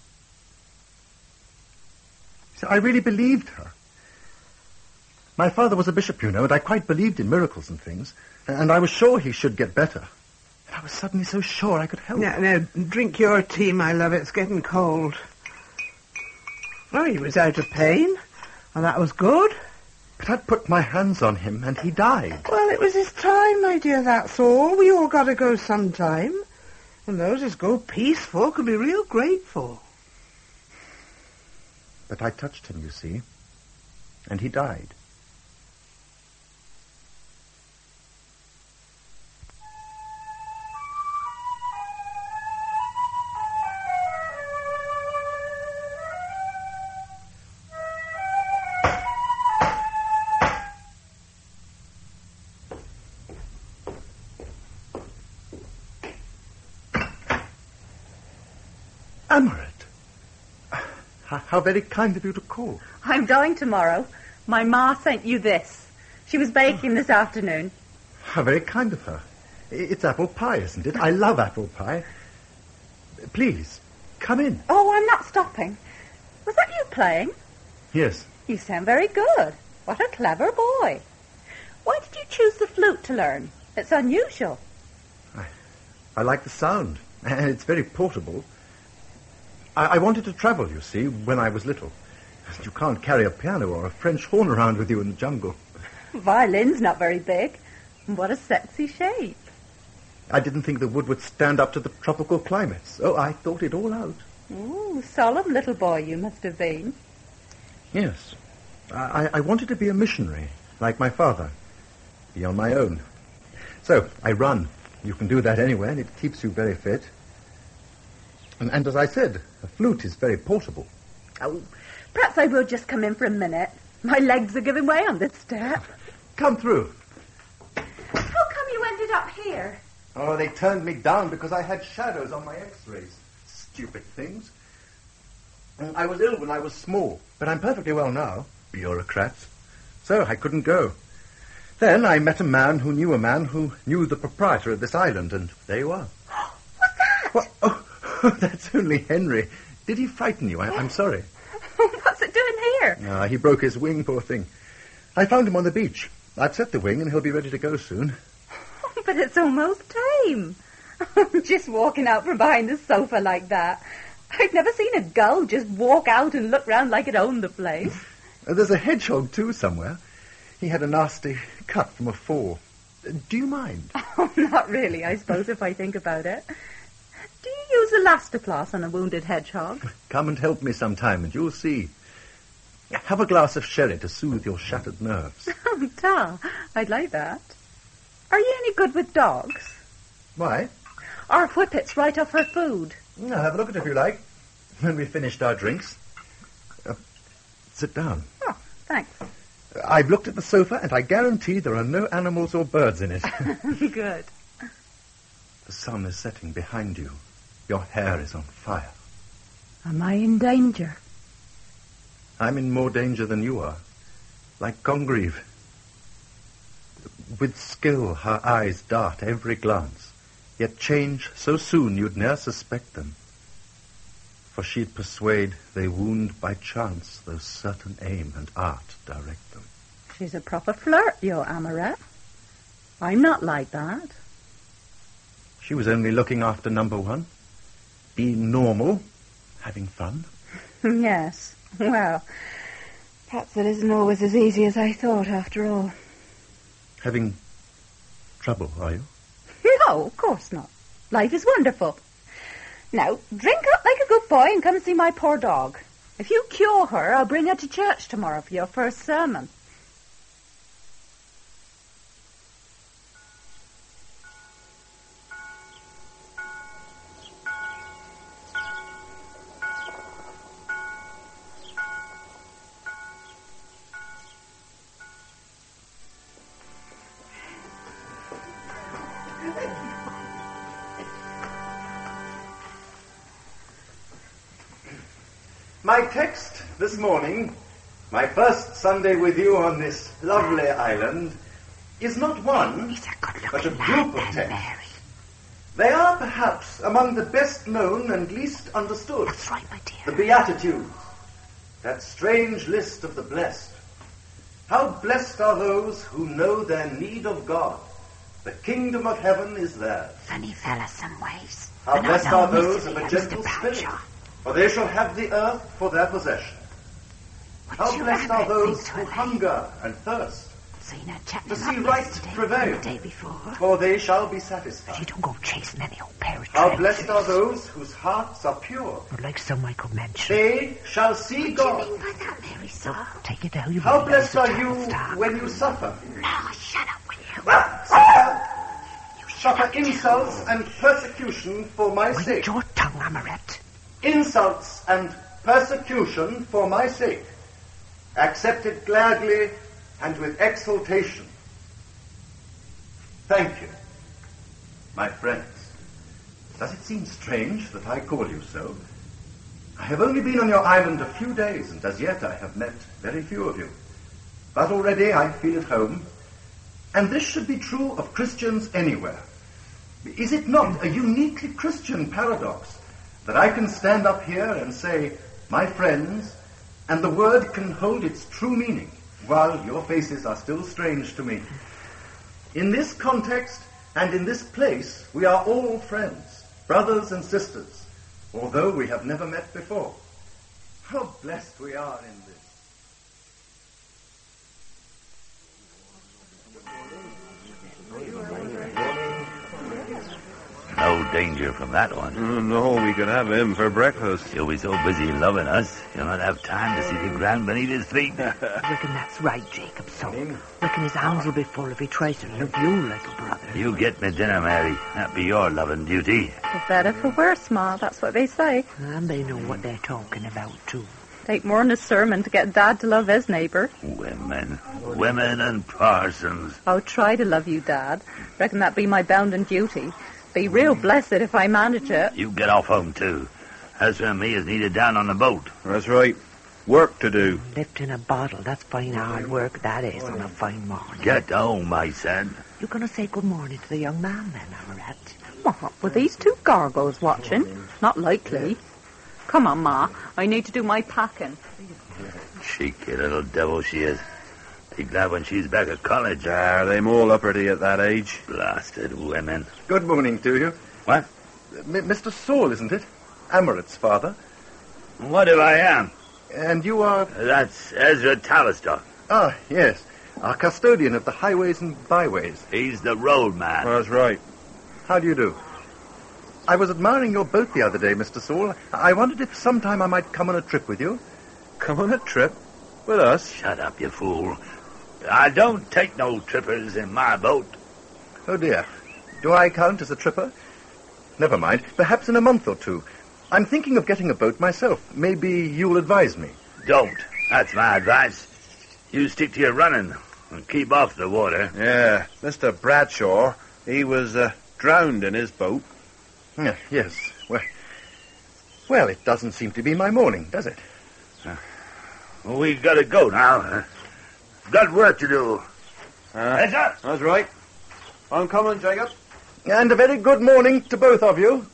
So I really believed her. My father was a bishop, you know, and I quite believed in miracles and things, and I was sure he should get better. And I was suddenly so sure I could help. Now, now, drink your tea, my love. It's getting cold. Oh, he was out of pain. Well, that was good. But I'd put my hands on him, and he died. Well, it was his time, my dear, that's all. We all got to go sometime. And those as go peaceful can be real grateful. But I touched him, you see, and he died. Amaret. How very kind of you to call. I'm going tomorrow. My ma sent you this. She was baking this afternoon. How very kind of her. It's apple pie, isn't it? I love apple pie. Please, come in. Oh, I'm not stopping. Was that you playing? Yes. You sound very good. What a clever boy. Why did you choose the flute to learn? It's unusual. I, I like the sound, and it's very portable. I, I wanted to travel, you see, when I was little. You can't carry a piano or a French horn around with you in the jungle. Violin's not very big. What a sexy shape. I didn't think the wood would stand up to the tropical climates. Oh, I thought it all out. Ooh, solemn little boy you must have been. Yes. I, I wanted to be a missionary, like my father. Be on my own. So, I run. You can do that anywhere, and it keeps you very fit. And, and as I said, a flute is very portable. Oh, perhaps I will just come in for a minute. My legs are giving way on this step. Come through. How come you ended up here? Oh, they turned me down because I had shadows on my x-rays. Stupid things. I was ill when I was small, but I'm perfectly well now. Bureaucrats. So I couldn't go. Then I met a man who knew a man who knew the proprietor of this island, and there you are. What's that? What? Oh, that's only Henry. Did he frighten you? I, I'm sorry. What's it doing here? Ah, he broke his wing, poor thing. I found him on the beach. I've set the wing, and he'll be ready to go soon. Oh, but it's almost time. Just walking out from behind the sofa like that. I've never seen a gull just walk out and look round like it owned the place. Uh, there's a hedgehog, too, somewhere. He had a nasty cut from a fall. Uh, do you mind? Oh, not really, I suppose, if I think about it. Do you use Elastoplast on a wounded hedgehog? Come and help me sometime, and you'll see. Have a glass of sherry to soothe your shattered nerves. Oh, ta, I'd like that. Are you any good with dogs? Why? Our whippets right off her food. No, have a look at it if you like, when we've finished our drinks. Uh, sit down. Oh, thanks. I've looked at the sofa, and I guarantee there are no animals or birds in it. Good. The sun is setting behind you. Your hair is on fire. Am I in danger? I'm in more danger than you are. Like Congreve. With skill, her eyes dart every glance, yet change so soon you'd ne'er suspect them. For she'd persuade they wound by chance, though certain aim and art direct them. She's a proper flirt, your Amoret. I'm not like that. She was only looking after number one. Being normal, having fun. Yes. Well, perhaps it isn't always as easy as I thought, after all. Having trouble, are you? No, of course not. Life is wonderful. Now, drink up like a good boy and come see my poor dog. If you cure her, I'll bring her to church tomorrow for your first sermon. My text this morning, my first Sunday with you on this lovely island, is not one, He's a good-looking but a lad, group of then, texts. Mary. They are perhaps among the best known and least understood. That's right, my dear. The Beatitudes, that strange list of the blessed. How blessed are those who know their need of God. The kingdom of heaven is theirs. Funny fella some ways. How And blessed I know are those Mister of a Mister gentle Bradshaw. spirit, for they shall have the earth for their possession. What's How your blessed are Amoret those think to who her, eh? hunger and thirst, Seen her chatting to him see up right yesterday prevail, and the day before. for they shall be But you satisfied. don't go chasing any old pair of How trenchers. blessed are those whose hearts are pure, But like Sir Michael mentioned. they shall see What God. do you mean by that, Mary, sir? Take it how you How will, blessed Mister are you Tavistock. when you suffer, No, shut up, will you? suffer, You shut suffer up, too. insults and persecution for my Mind sake. your tongue, Amoret. Insults and persecution for my sake, accepted gladly and with exultation. Thank you, my friends. Does it seem strange that I call you so? I have only been on your island a few days, and as yet I have met very few of you. But already I feel at home, and this should be true of Christians anywhere. Is it not a uniquely Christian paradox that I can stand up here and say, my friends, and the word can hold its true meaning, while your faces are still strange to me? In this context and in this place, we are all friends, brothers and sisters, although we have never met before. How blessed we are in this. No danger from that one. Oh, no, we could have him for breakfast. He'll be so busy loving us, he'll not have time to see the ground beneath his feet. I reckon that's right, Jacob, so. Reckon his arms will be full if he tries to love you like a brother. You get me dinner, Mary. That be your loving duty. For better, for worse, Ma. That's what they say. And they know what they're talking about, too. Take more than a sermon to get Dad to love his neighbour. Women. Women and parsons. I'll try to love you, Dad. Reckon that be my bounden duty. Be real blessed if I manage it. You get off home, too. As for me, is needed down on the boat. That's right. Work to do. Lifting a bottle, that's fine hard work, that is, on a fine morning. Get home, my son. You going to say good morning to the young man then, Amaret? What, with these two gargoyles watching? Not likely. Come on, Ma. I need to do my packing. Cheeky little devil she is. Be glad when she's back at college. Ah, they'm all uppity at that age. Blasted women. Good morning to you. What? M- Mister Saul, isn't it? Amaret's father. What if I am? And you are... That's Ezra Tavistock. Ah, yes. Our custodian of the highways and byways. He's the road man. That's right. How do you do? I was admiring your boat the other day, Mister Saul. I wondered if sometime I might come on a trip with you. Come on a trip? With us? Shut up, you fool. I don't take no trippers in my boat. Oh, dear. Do I count as a tripper? Never mind. Perhaps in a month or two. I'm thinking of getting a boat myself. Maybe you'll advise me. Don't. That's my advice. You stick to your running and keep off the water. Yeah, Mister Bradshaw, he was uh, drowned in his boat. Yeah, yes. Well, well, it doesn't seem to be my morning, does it? Uh, well, we gotta go now. Uh, got work to do. Uh, Heads up. That's right. I'm coming, Jacob. And a very good morning to both of you.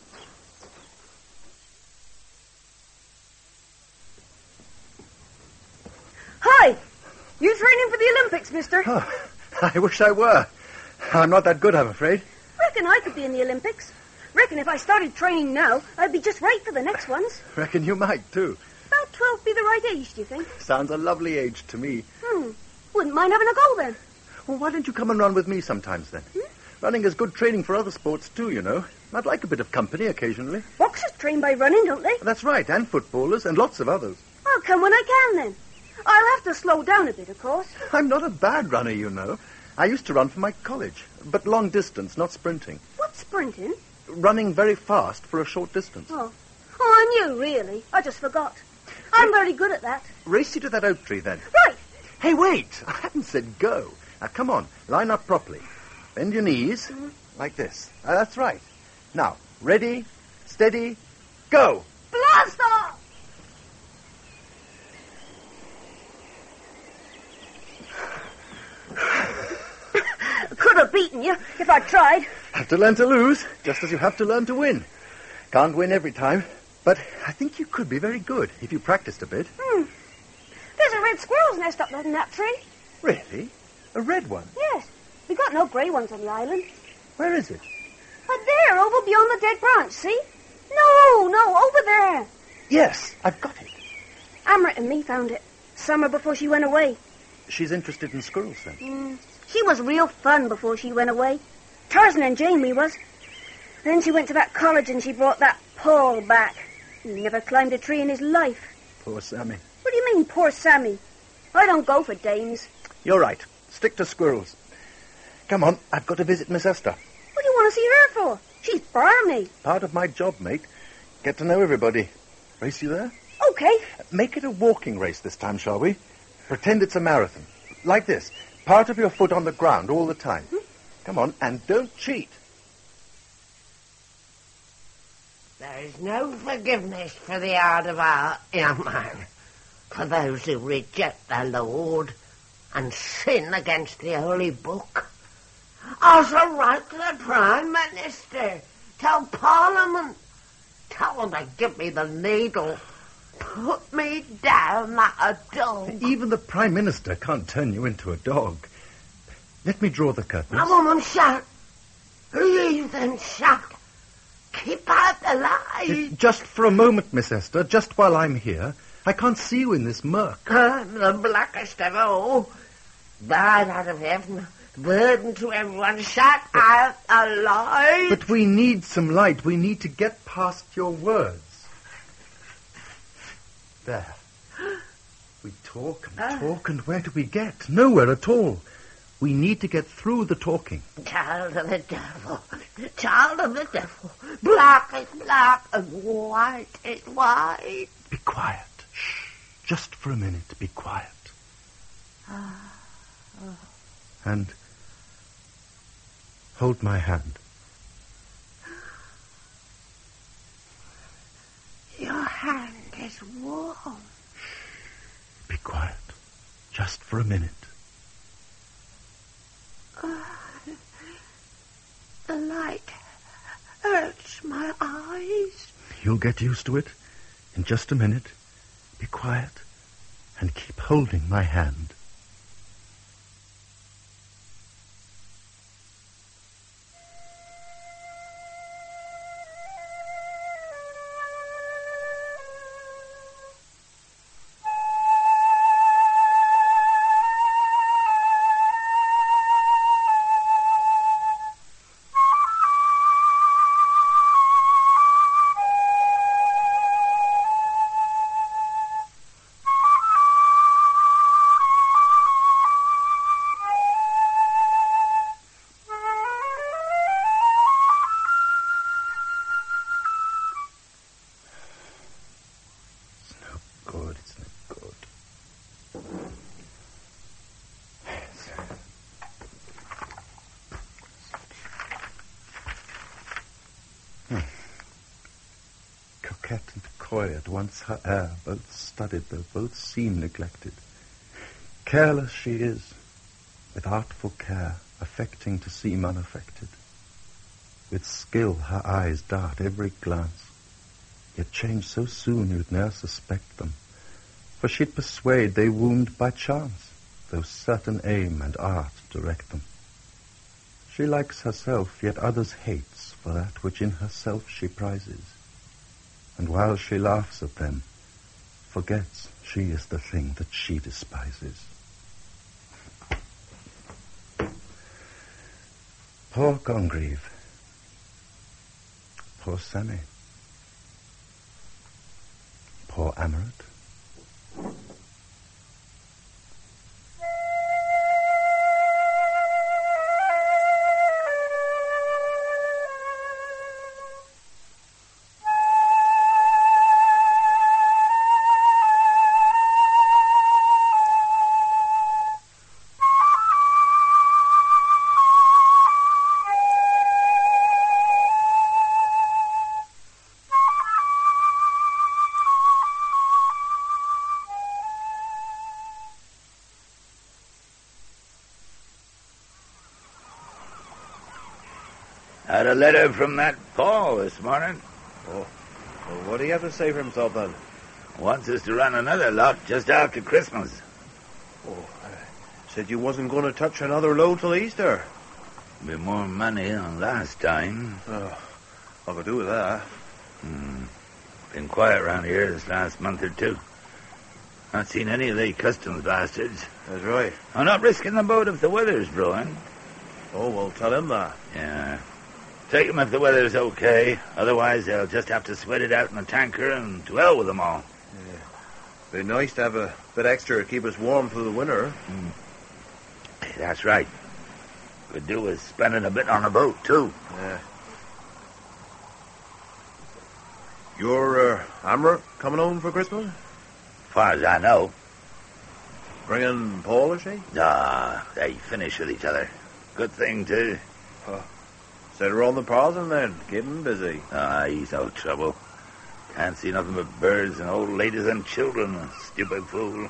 Hi! You training for the Olympics, mister? Oh, I wish I were. I'm not that good, I'm afraid. Reckon I could be in the Olympics. Reckon if I started training now, I'd be just right for the next ones. Reckon you might, too. About twelve be the right age, do you think? Sounds a lovely age to me. Hmm. Wouldn't mind having a go, then. Well, why don't you come and run with me sometimes, then? Hmm? Running is good training for other sports, too, you know. I'd like a bit of company occasionally. Boxers train by running, don't they? That's right, and footballers, and lots of others. I'll come when I can, then. I'll have to slow down a bit, of course. I'm not a bad runner, you know. I used to run for my college, but long distance, not sprinting. What's sprinting? Running very fast for a short distance. Oh. Oh, I knew, really. I just forgot. I'm very good at that. Race you to that oak tree, then. Right. Hey, wait. I haven't said go. Now, come on. Line up properly. Bend your knees. Mm-hmm. Like this. Uh, that's right. Now, ready, steady, go. Blast off! Could have beaten you if I tried. Have to learn to lose, just as you have to learn to win. Can't win every time, but I think you could be very good if you practiced a bit. Hmm. There's a red squirrel's nest up in that tree. Really? A red one? Yes. We got no grey ones on the island. Where is it? But there, over beyond the dead branch, see? No, no, over there. Yes, I've got it. Amrit and me found it. Summer before she went away. She's interested in squirrels, then? Mm. She was real fun before she went away. Tarzan and Jamie was. Then she went to that college and she brought that Paul back. He never climbed a tree in his life. Poor Sammy. What do you mean, poor Sammy? I don't go for dames. You're right. Stick to squirrels. Come on, I've got to visit Miss Esther. What do you want to see her for? She's barmy. Part of my job, mate. Get to know everybody. Race you there? Okay. Make it a walking race this time, shall we? Pretend it's a marathon. Like this. Part of your foot on the ground all the time. Hmm? Come on, and don't cheat. There's no forgiveness for the heart of our young man, for those who reject the Lord and sin against the Holy Book. Also write to the Prime Minister, tell Parliament, tell them to give me the needle, put me down like a dog. Even the Prime Minister can't turn you into a dog. Let me draw the curtains. Now, woman, shut. Leave them shut. Keep out the light. Just for a moment, Miss Esther, just while I'm here. I can't see you in this murk. I'm the blackest of all. Died out of heaven. Burden to everyone. Shut out the light. But we need some light. We need to get past your words. There. We talk and uh. talk, and where do we get? Nowhere at all. We need to get through the talking. Child of the devil. Child of the devil. Black is black and white is white. Be quiet. Shh. Just for a minute, be quiet. Uh, oh. And hold my hand. You're it's warm. Be quiet. Just for a minute. Uh, the light hurts my eyes. You'll get used to it in just a minute. Be quiet and keep holding my hand. Coquette and coy at once her air, both studied though both seem neglected. Careless she is, with artful care, affecting to seem unaffected. With skill her eyes dart every glance, yet change so soon you'd ne'er suspect them, for she'd persuade they wound by chance, though certain aim and art direct them. She likes herself, yet others hates, for that which in herself she prizes. And while she laughs at them, forgets she is the thing that she despises. Poor Congreve. Poor Sammy. Poor Amoret. Had a letter from that Paul this morning. Oh, well, what do you have to say for himself, then? Wants us to run another lot just after Christmas. Oh, I said you wasn't going to touch another load till Easter. Be more money than last time. Oh, I could do with that. Hmm. Been quiet round here this last month or two. Not seen any of the customs bastards. That's right. I'm not risking the boat if the weather's blowing. Oh, well, tell him that. Yeah. Take them if the weather's okay. Otherwise, they'll just have to sweat it out in a tanker and to hell with them all. Yeah. Be nice to have a bit extra to keep us warm through the winter. Mm. That's right. Could do with spending a bit on a boat, too. Yeah. Your uh, Amoret coming home for Christmas? As far as I know. Bringing Paul, is she? Ah, they finish with each other. Good thing, too. Huh. Set her on the parson, then. Keep him busy. Ah, he's no trouble. Can't see nothing but birds and old ladies and children. Stupid fool.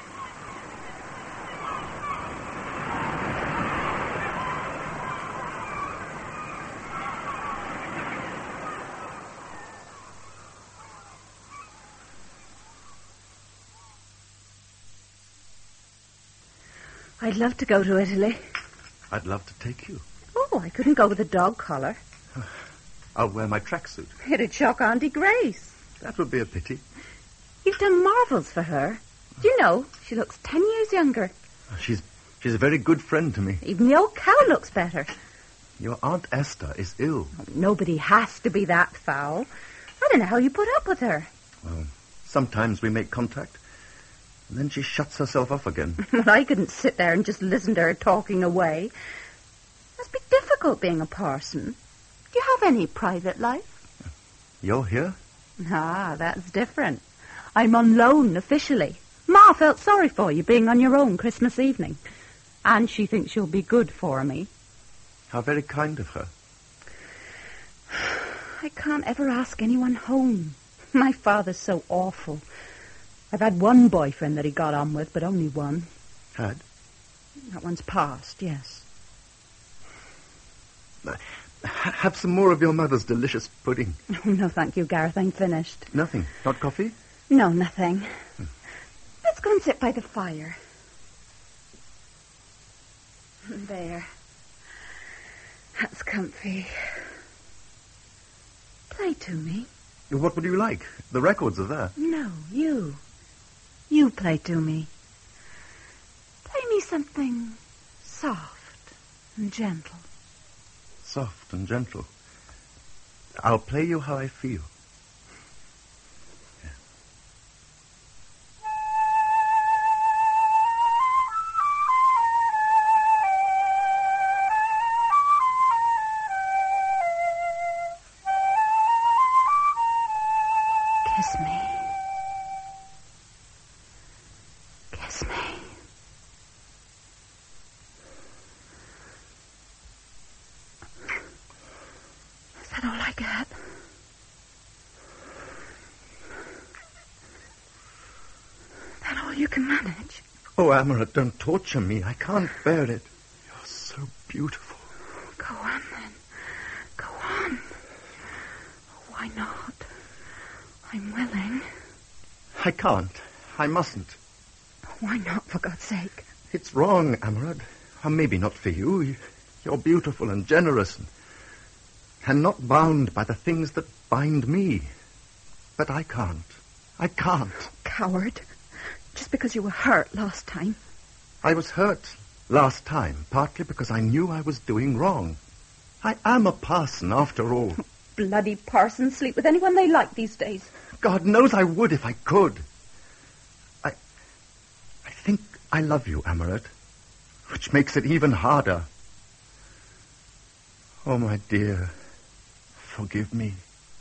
I'd love to go to Italy. I'd love to take you. Oh, I couldn't go with a dog collar. I'll wear my tracksuit. It'd shock Auntie Grace. That would be a pity. You've done marvels for her. Do you know, she looks ten years younger. She's she's a very good friend to me. Even the old cow looks better. Your Aunt Esther is ill. Nobody has to be that foul. I don't know how you put up with her. Well, sometimes we make contact, and then she shuts herself off again. Well, I couldn't sit there and just listen to her talking away. It must be difficult being a parson. Do you have any private life? You're here? Ah, that's different. I'm on loan officially. Ma felt sorry for you being on your own Christmas evening. And she thinks you'll be good for me. How very kind of her. I can't ever ask anyone home. My father's so awful. I've had one boyfriend that he got on with, but only one. Had? That one's past, yes. Uh, have some more of your mother's delicious pudding. Oh, no, thank you, Gareth. I'm finished. Nothing? Not coffee? No, nothing. Hmm. Let's go and sit by the fire. There. That's comfy. Play to me. What would you like? The records are there. No, you. You play to me. Play me something soft and gentle. Soft and gentle. I'll play you how I feel. Kiss me. Kiss me. Is that all I get? Is that all you can manage? Oh, Amaret, don't torture me. I can't bear it. You're so beautiful. Go on, then. Go on. Why not? I'm willing. I can't. I mustn't. Why not, for God's sake? It's wrong, Amaret. Or maybe not for you. You're beautiful and generous and, and not bound by the things that bind me. But I can't. I can't. Coward. Just because you were hurt last time. I was hurt last time, partly because I knew I was doing wrong. I am a parson, after all. Bloody parsons sleep with anyone they like these days. God knows I would if I could. I... I think I love you, Amaret, which makes it even harder. Oh, my dear, forgive me.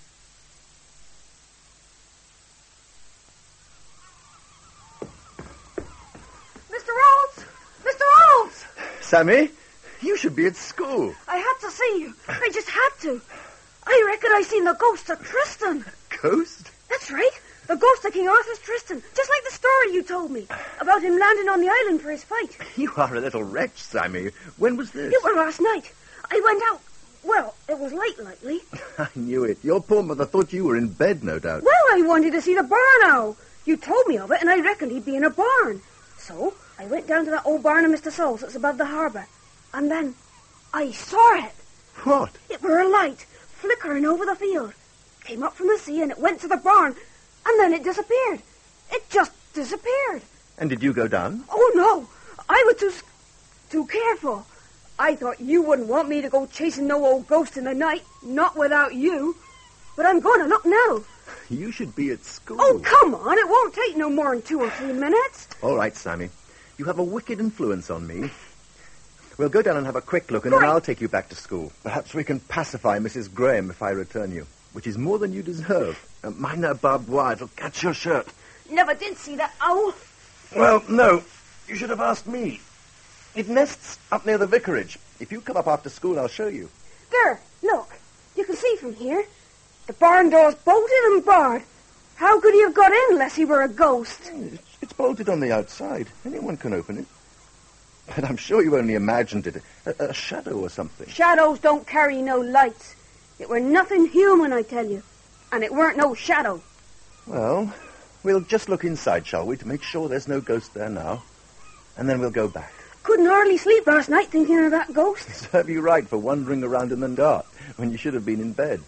Mister Rhodes! Mister Rhodes! Sammy, you should be at school. I had to see you. I just had to. I reckon I seen the ghost of Tristan. Ghost? That's right. The ghost of King Arthur's Tristan. Just like the story you told me about him landing on the island for his fight. You are a little wretch, Sammy. When was this? It was last night. I went out. Well, it was late, lightly. I knew it. Your poor mother thought you were in bed, no doubt. Well, I wanted to see the barn owl. You told me of it, and I reckoned he'd be in a barn. So I went down to that old barn of Mister Saul's that's above the harbour. And then I saw it. What? It were a light flickering over the field. Came up from the sea, and it went to the barn. And then it disappeared. It just disappeared. And did you go down? Oh, no. I was too, too careful. I thought you wouldn't want me to go chasing no old ghost in the night, not without you. But I'm going to look now. You should be at school. Oh, come on. It won't take no more than two or three minutes. All right, Sammy. You have a wicked influence on me. We'll go down and have a quick look, and Right. then I'll take you back to school. Perhaps we can pacify Missus Graham if I return you, which is more than you deserve. Uh, mind that barbed wire. It'll catch your shirt. Never did see that owl. Well, no. You should have asked me. It nests up near the vicarage. If you come up after school, I'll show you. There, look. You can see from here. The barn door's bolted and barred. How could he have got in unless he were a ghost? It's, it's bolted on the outside. Anyone can open it. But I'm sure you only imagined it. A, a shadow or something. Shadows don't carry no lights. It were nothing human, I tell you. And it weren't no shadow. Well, we'll just look inside, shall we, to make sure there's no ghost there now. And then we'll go back. Couldn't hardly sleep last night thinking of that ghost. Serve you right for wandering around in the dark when you should have been in bed.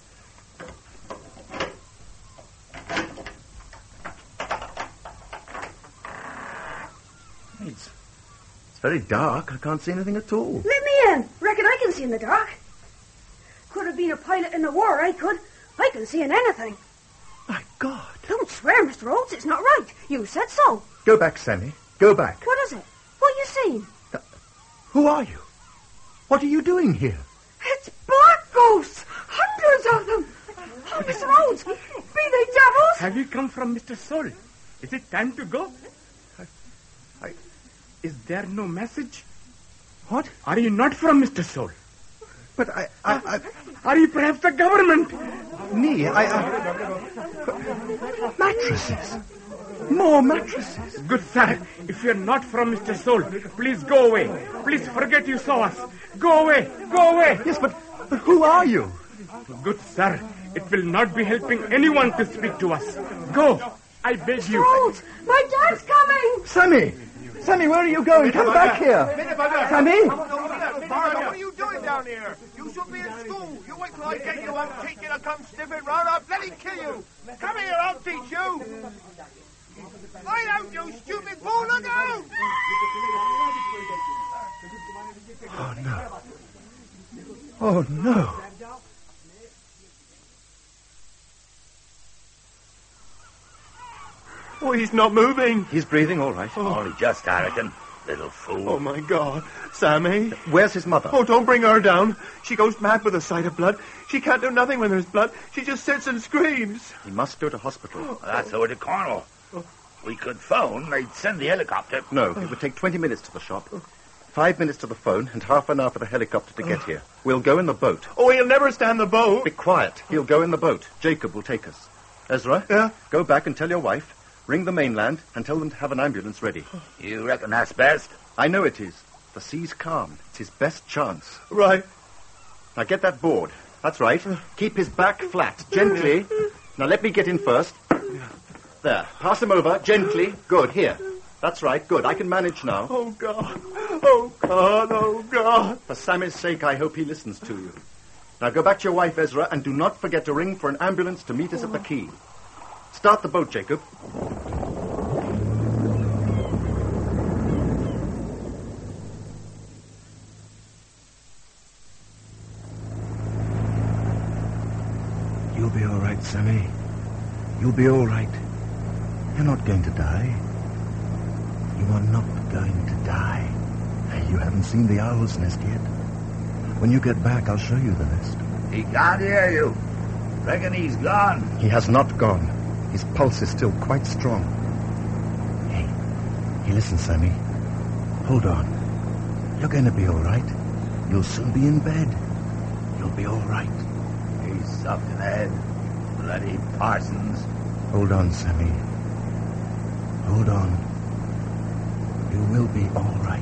It's, it's very dark. I can't see anything at all. Let me in. Reckon I can see in the dark. Could have been a pilot in the war, I could. I can see in anything. My God. Don't swear, Mister Rhodes. It's not right. You said so. Go back, Sammy. Go back. What is it? What you seen? Uh, who are you? What are you doing here? It's black ghosts. Hundreds of them. Oh, Mister Rhodes, be they devils? Have you come from Mister Saul? Is it time to go? I, I... Is there no message? What? Are you not from Mister Saul? But I... I, I... Are you perhaps the government? knee. I, I... Mattresses. More mattresses. Good sir, if you're not from Mister Soul, please go away. Please forget you saw us. Go away, go away. Yes, but, but who are you? Good sir, it will not be helping anyone to speak to us. Go, I beg you. Halt! My dad's coming! Sammy! Sammy, where are you going? Come back here. Sammy? What are you doing down here? You should be in school. You wait till I get you out, take you to come sniffing round. I'll bloody kill you. Come here, I'll teach you. Lie out, you stupid fool. Look out! Oh, no. Oh, no. Oh, he's not moving. He's breathing all right. Oh. Only just, I reckon. Little fool. Oh, my God. Sammy? Where's his mother? Oh, don't bring her down. She goes mad with the sight of blood. She can't do nothing when there's blood. She just sits and screams. He must go to hospital. Well, that's over to Cornwall. We could phone. They'd send the helicopter. No, it would take twenty minutes to the shop. Five minutes to the phone and half an hour for the helicopter to get here. We'll go in the boat. Oh, he'll never stand the boat. Be quiet. He'll go in the boat. Jacob will take us. Ezra? Yeah? Go back and tell your wife. Ring the mainland and tell them to have an ambulance ready. You reckon that's best? I know it is. The sea's calm. It's his best chance. Right. Now get that board. That's right. Keep his back flat. Gently. Now let me get in first. There. Pass him over. Gently. Good. Here. That's right. Good. I can manage now. Oh, God. Oh, God. Oh, God. For Sammy's sake, I hope he listens to you. Now go back to your wife, Ezra, and do not forget to ring for an ambulance to meet us at the quay. Start the boat, Jacob. You'll be all right, Sammy. You'll be all right. You're not going to die. You are not going to die. You haven't seen the owl's nest yet. When you get back, I'll show you the nest. He can't hear you. Reckon he's gone. He has not gone. His pulse is still quite strong. Hey, hey, listen, Sammy. Hold on. You're going to be all right. You'll soon be in bed. You'll be all right. He's soft in the head. Bloody Parsons. Hold on, Sammy. Hold on. You will be all right.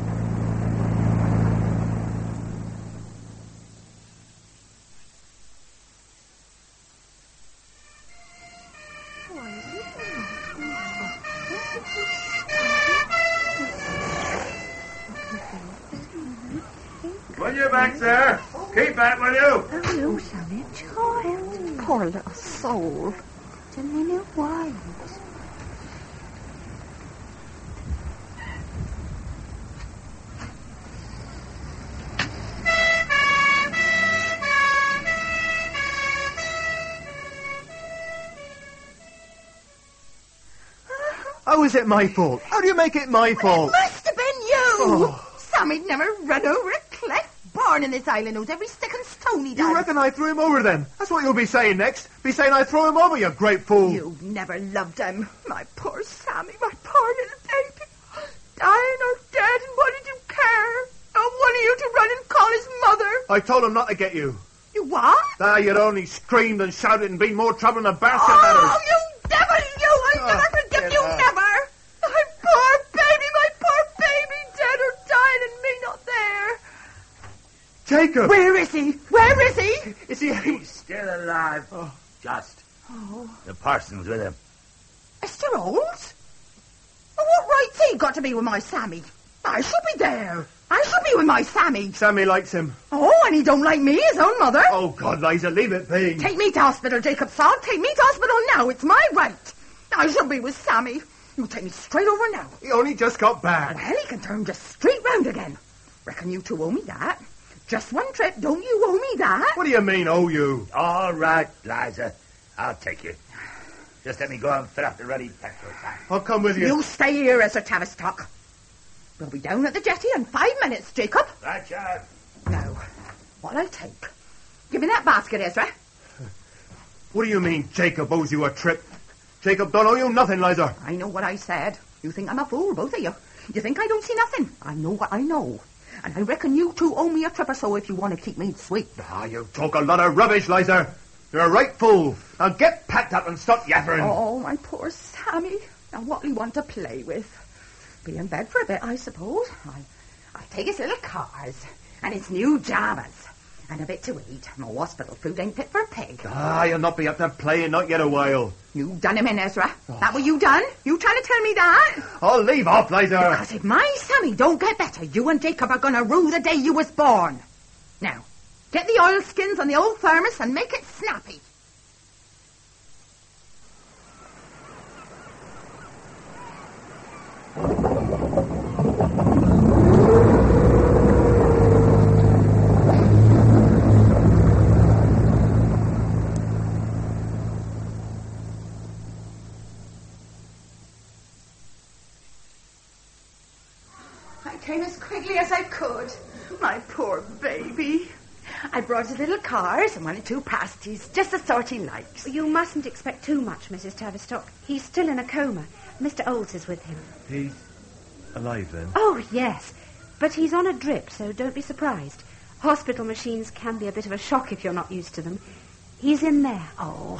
When you're back, sir, keep back, will you? Oh, no, Sammy, a child. Poor little soul. Didn't he know why? How is it my fault? How do you make it my fault? It must have been you! Oh. Sammy'd never run over a cliff. Born in this island knows every stick and stone he does. You reckon I threw him over then? That's what you'll be saying next. Be saying I threw him over, you great fool. You've never loved him. My poor Sammy, my poor little baby. Dying or dead, and what did you care? Not one of you to run and call his mother. I told him not to get you. You what? Ah, you'd only screamed and shouted and been more trouble than a basket Oh, matters. you devil, you! I'll Oh, never forgive get you, out. never! My poor baby, my poor baby, dead or dying and me not there. Jacob! Where is he? Where is he? Is he... He's still alive. Oh. Just. Oh, The Parsons with him. Mister Olds? Well, what right's he got to be with my Sammy? I should be there. I should be with my Sammy. Sammy likes him. Oh, and he don't like me, his own mother. Oh, God, Liza, leave it be. Take me to hospital, Jacob Sod. Take me to hospital now. It's my right. I should be with Sammy. You take me straight over now. He only just got back. Well, he can turn just straight round again. Reckon you two owe me that. Just one trip, don't you owe me that? What do you mean, oh, you? All right, Liza. I'll take you. Just let me go and fill up the ruddy petrol tank. I'll come with you. You stay here, Ezra Tavistock. We'll be down at the jetty in five minutes, Jacob. Right, Charles. Now, what'll I take? Give me that basket, Ezra. What do you mean Jacob owes you a trip? Jacob don't owe you nothing, Liza. I know what I said. You think I'm a fool, both of you. You think I don't see nothing. I know what I know. And I reckon you two owe me a trip or so if you want to keep me sweet. Ah, you talk a lot of rubbish, Liza. You're a right fool. Now get packed up and stop yappering. Oh, my poor Sammy. Now, what'll he want to play with? Be in bed for a bit, I suppose. I'll, I'll take his little cars and his new jammers and a bit to eat. No hospital food ain't fit for a pig. Ah, you'll not be up there playing not yet a while. You done him in, Ezra. Oh. That what you done? You trying to tell me that? I'll leave off later. Because if my Sammy don't get better, you and Jacob are going to rue the day you was born. Now, get the oilskins on the old thermos and make it snappy. I came as quickly as I could. My poor baby. I brought his little cars and one or two pasties, just the sort he likes. You mustn't expect too much, Missus Tavistock. He's still in a coma. Mister Olds is with him. He's alive, then? Oh, yes. But he's on a drip, so don't be surprised. Hospital machines can be a bit of a shock if you're not used to them. He's in there. Oh.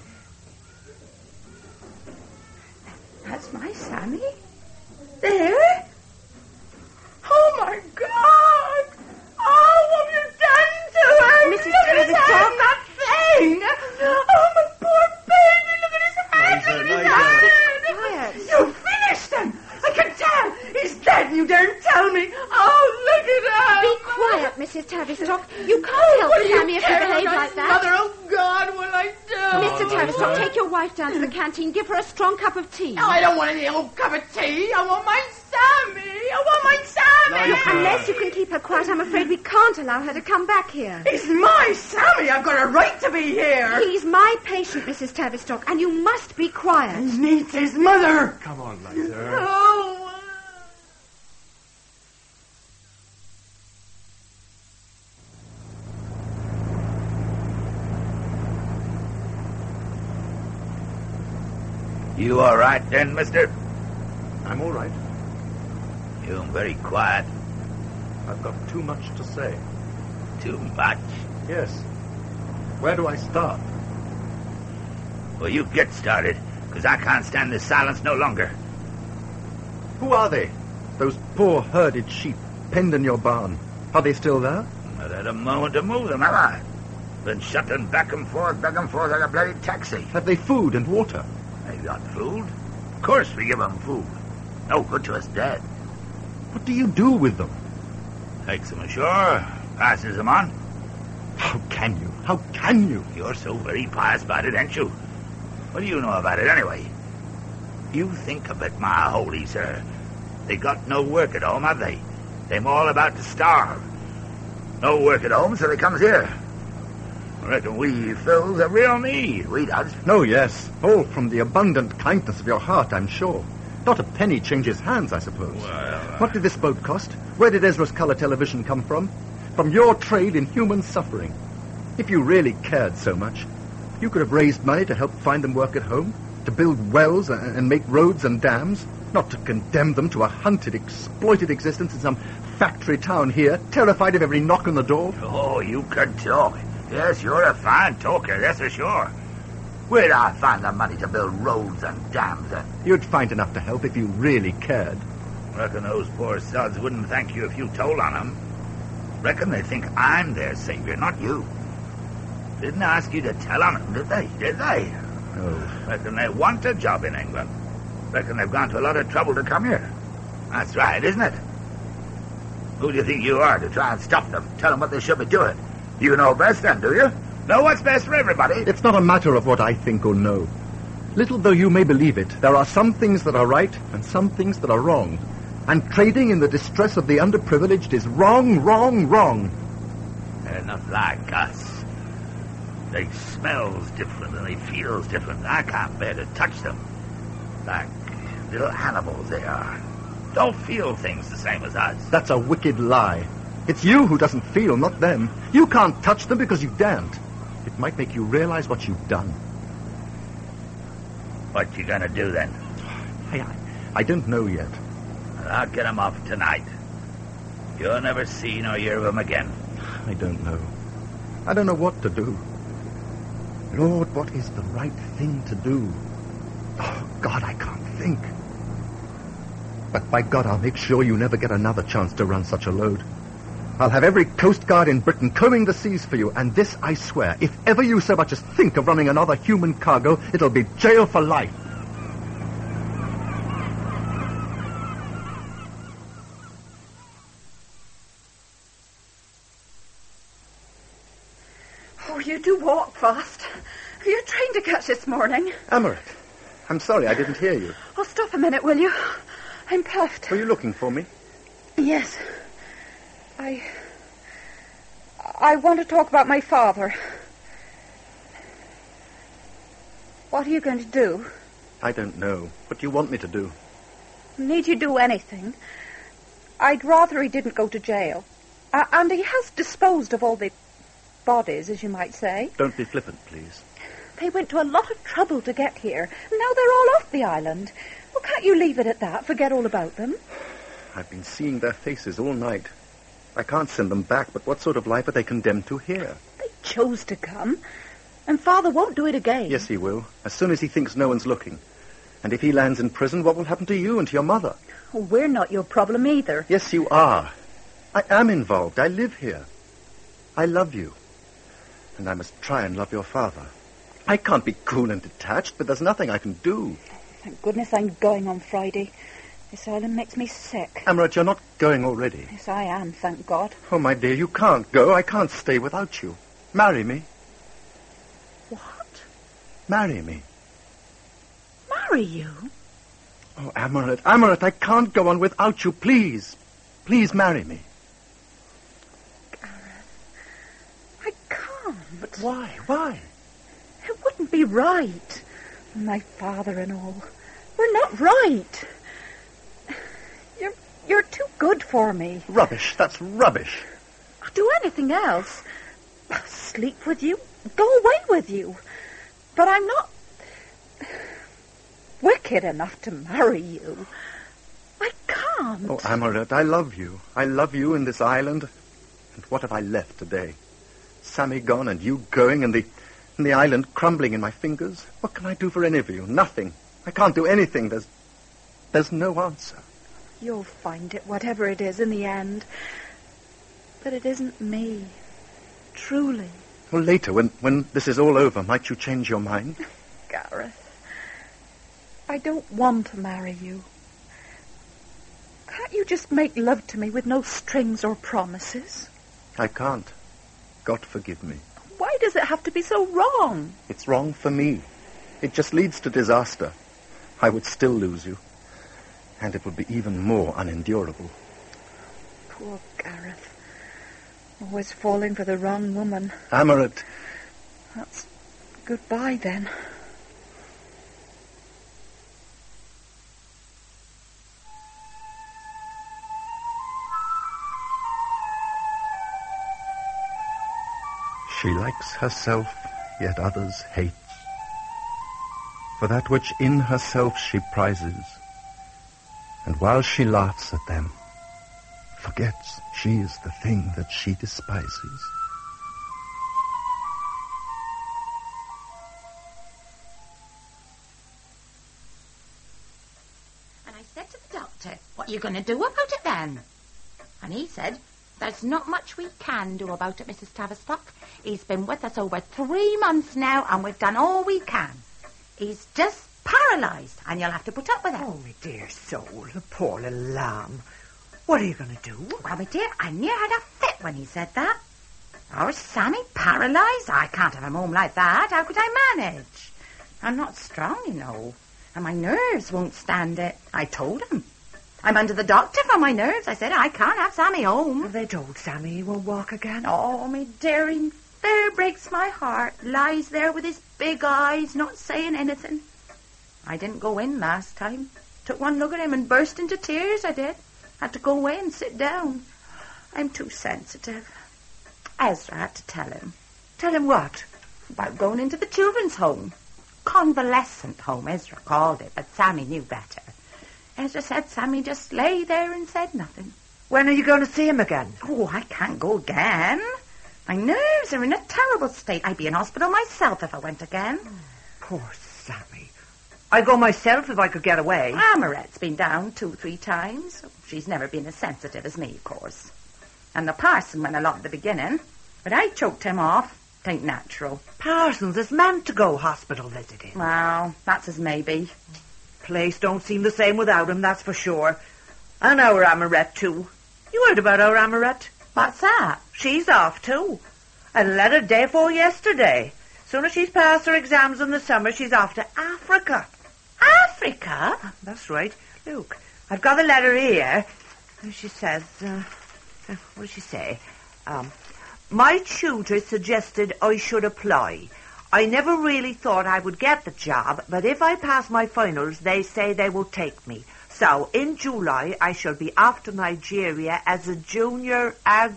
That's my Sammy? There? Oh, my God! Oh, what have you done to him? Missus Look at his Tavistock. hand, that thing! Oh, my poor baby, look at his hand, look at his hand! Quiet. You finished him! I can tell! He's dead and you daren't tell me! Oh, look at him! Be quiet, Missus Tavistock. You can't help What do you Sammy if you care behave about like that. Mother, oh, God, what'll I do? Mister Tavistock, take your wife down to the canteen. Give her a strong cup of tea. No, I don't want any old cup of tea. I want my Sammy. I want my Sammy. Look, unless you can keep her quiet, I'm afraid we can't allow her to come back here. He's my Sammy. I've got a right to be here. He's my patient, Missus Tavistock, and you must be quiet. He needs his mother. Come on, Liza. Oh. You all right then, mister? I'm all right. You're very quiet. I've got too much to say. Too much? Yes. Where do I start? Well, you get started, because I can't stand this silence no longer. Who are they? Those poor herded sheep penned in your barn. Are they still there? Not had a moment to move them, have I? Been shutting back and forth, back and forth like a bloody taxi. Have they food and water? They got food? Of course we give them food. No good to us dead. What do you do with them? Takes them ashore, passes them on. How can you? How can you? You're so very pious about it, ain't you? What do you know about it, anyway? You think of it, my holy sir. They got no work at home, have they? They're all about to starve. No work at home, so they comes here. I reckon we fills a real need, we does. No, yes. All from the abundant kindness of your heart, I'm sure. Not a penny changes hands, I suppose. Well, uh... What did this boat cost? Where did Ezra's colour television come from? From your trade in human suffering. If you really cared so much, you could have raised money to help find them work at home, to build wells and, and make roads and dams, not to condemn them to a hunted, exploited existence in some factory town here, terrified of every knock on the door. Oh, you can talk. Yes, you're a fine talker, that's for sure. Where'd I find the money to build roads and dams then? You'd find enough to help if you really cared. Reckon those poor sods wouldn't thank you if you told on them. Reckon they think I'm their savior, not you. Didn't ask you to tell on them, did they? Did they? Oh. Reckon they want a job in England. Reckon they've gone to a lot of trouble to come here. That's right, isn't it? Who do you think you are to try and stop them? Tell them what they should be doing. You know best then, do you? Know what's best for everybody? It's not a matter of what I think or know. Little though you may believe it, there are some things that are right and some things that are wrong. And trading in the distress of the underprivileged is wrong, wrong, wrong. They're not like us. They smells different and they feels different. I can't bear to touch them. Like little animals they are. Don't feel things the same as us. That's a wicked lie. It's you who doesn't feel, not them. You can't touch them because you daren't. It might make you realize what you've done. What you gonna do then? I, I, I don't know yet. Well, I'll get him off tonight. You'll never see nor hear of him again. I don't know. I don't know what to do. Lord, what is the right thing to do? Oh, God, I can't think. But by God, I'll make sure you never get another chance to run such a load. I'll have every coast guard in Britain combing the seas for you, and this I swear, if ever you so much as think of running another human cargo, it'll be jail for life. Oh, you do walk fast. Have you a train to catch this morning? Amaret, I'm sorry I didn't hear you. Oh, stop a minute, will you? I'm puffed. Were you looking for me? Yes. I... I want to talk about my father. What are you going to do? I don't know. What do you want me to do? Need you do anything? I'd rather he didn't go to jail. Uh, and he has disposed of all the bodies, as you might say. Don't be flippant, please. They went to a lot of trouble to get here. Now they're all off the island. Well, can't you leave it at that? Forget all about them? I've been seeing their faces all night. I can't send them back, but what sort of life are they condemned to here? They chose to come. And Father won't do it again. Yes, he will, as soon as he thinks no one's looking. And if he lands in prison, what will happen to you and to your mother? Oh, we're not your problem either. Yes, you are. I am involved. I live here. I love you. And I must try and love your father. I can't be cool and detached, but there's nothing I can do. Thank goodness I'm going on Friday. This island makes me sick. Amaret, you're not going already. Yes, I am, thank God. Oh, my dear, you can't go. I can't stay without you. Marry me. What? Marry me. Marry you? Oh, Amaret, Amaret, I can't go on without you. Please. Please marry me. I can't. But why? Why? It wouldn't be right. My father and all. We're not right. You're you're too good for me. Rubbish. That's rubbish. I'll do anything else. I'll sleep with you. Go away with you. But I'm not wicked enough to marry you. I can't. Oh, Amaret, I love you. I love you in this island. And what have I left today? Sammy gone and you going and the, and the island crumbling in my fingers? What can I do for any of you? Nothing. I can't do anything. There's, there's no answer. You'll find it, whatever it is, in the end. But it isn't me. Truly. Well, later, when, when this is all over, might you change your mind? Gareth, I don't want to marry you. Can't you just make love to me with no strings or promises? I can't. God forgive me. Why does it have to be so wrong? It's wrong for me. It just leads to disaster. I would still lose you. And it would be even more unendurable. Poor Gareth. Always falling for the wrong woman. Amaret. That's goodbye, then. She likes herself, yet others hates. For that which in herself she prizes, and while she laughs at them, forgets she is the thing that she despises. And I said to the doctor, what are you going to do about it then? And he said, there's not much we can do about it, Missus Tavistock. He's been with us over three months now, and we've done all we can. He's just paralysed, and you'll have to put up with it. Oh, my dear soul, the poor little lamb. What are you going to do? Well, my dear, I near had a fit when he said that. Our Sammy paralysed? I can't have him home like that. How could I manage? I'm not strong, you know, and my nerves won't stand it. I told him. I'm under the doctor for my nerves. I said I can't have Sammy home. They told Sammy he won't walk again. Oh, me dear, he fair breaks my heart. Lies there with his big eyes, not saying anything. I didn't go in last time. Took one look at him and burst into tears, I did. Had to go away and sit down. I'm too sensitive. Ezra had to tell him. Tell him what? About going into the children's home. Convalescent home, Ezra called it, but Sammy knew better. Ezra said Sammy just lay there and said nothing. When are you going to see him again? Oh, I can't go again. My nerves are in a terrible state. I'd be in hospital myself if I went again. Poor Sammy. I'd go myself if I could get away. Amorette's been down two, three times. She's never been as sensitive as me, of course. And the parson went a lot at the beginning, but I choked him off. Tain't natural. Parsons is meant to go hospital visiting. Well, that's as maybe. Place don't seem the same without him, that's for sure. And our Amorette, too. You heard about our Amorette? What's that? She's off, too. I let her day for yesterday. Soon as she's passed her exams in the summer, she's off to Africa. Africa? That's right. Look, I've got the letter here. She says, uh, what does she say? Um, my tutor suggested I should apply. I never really thought I would get the job, but if I pass my finals, they say they will take me. So, in July, I shall be off to Nigeria as a junior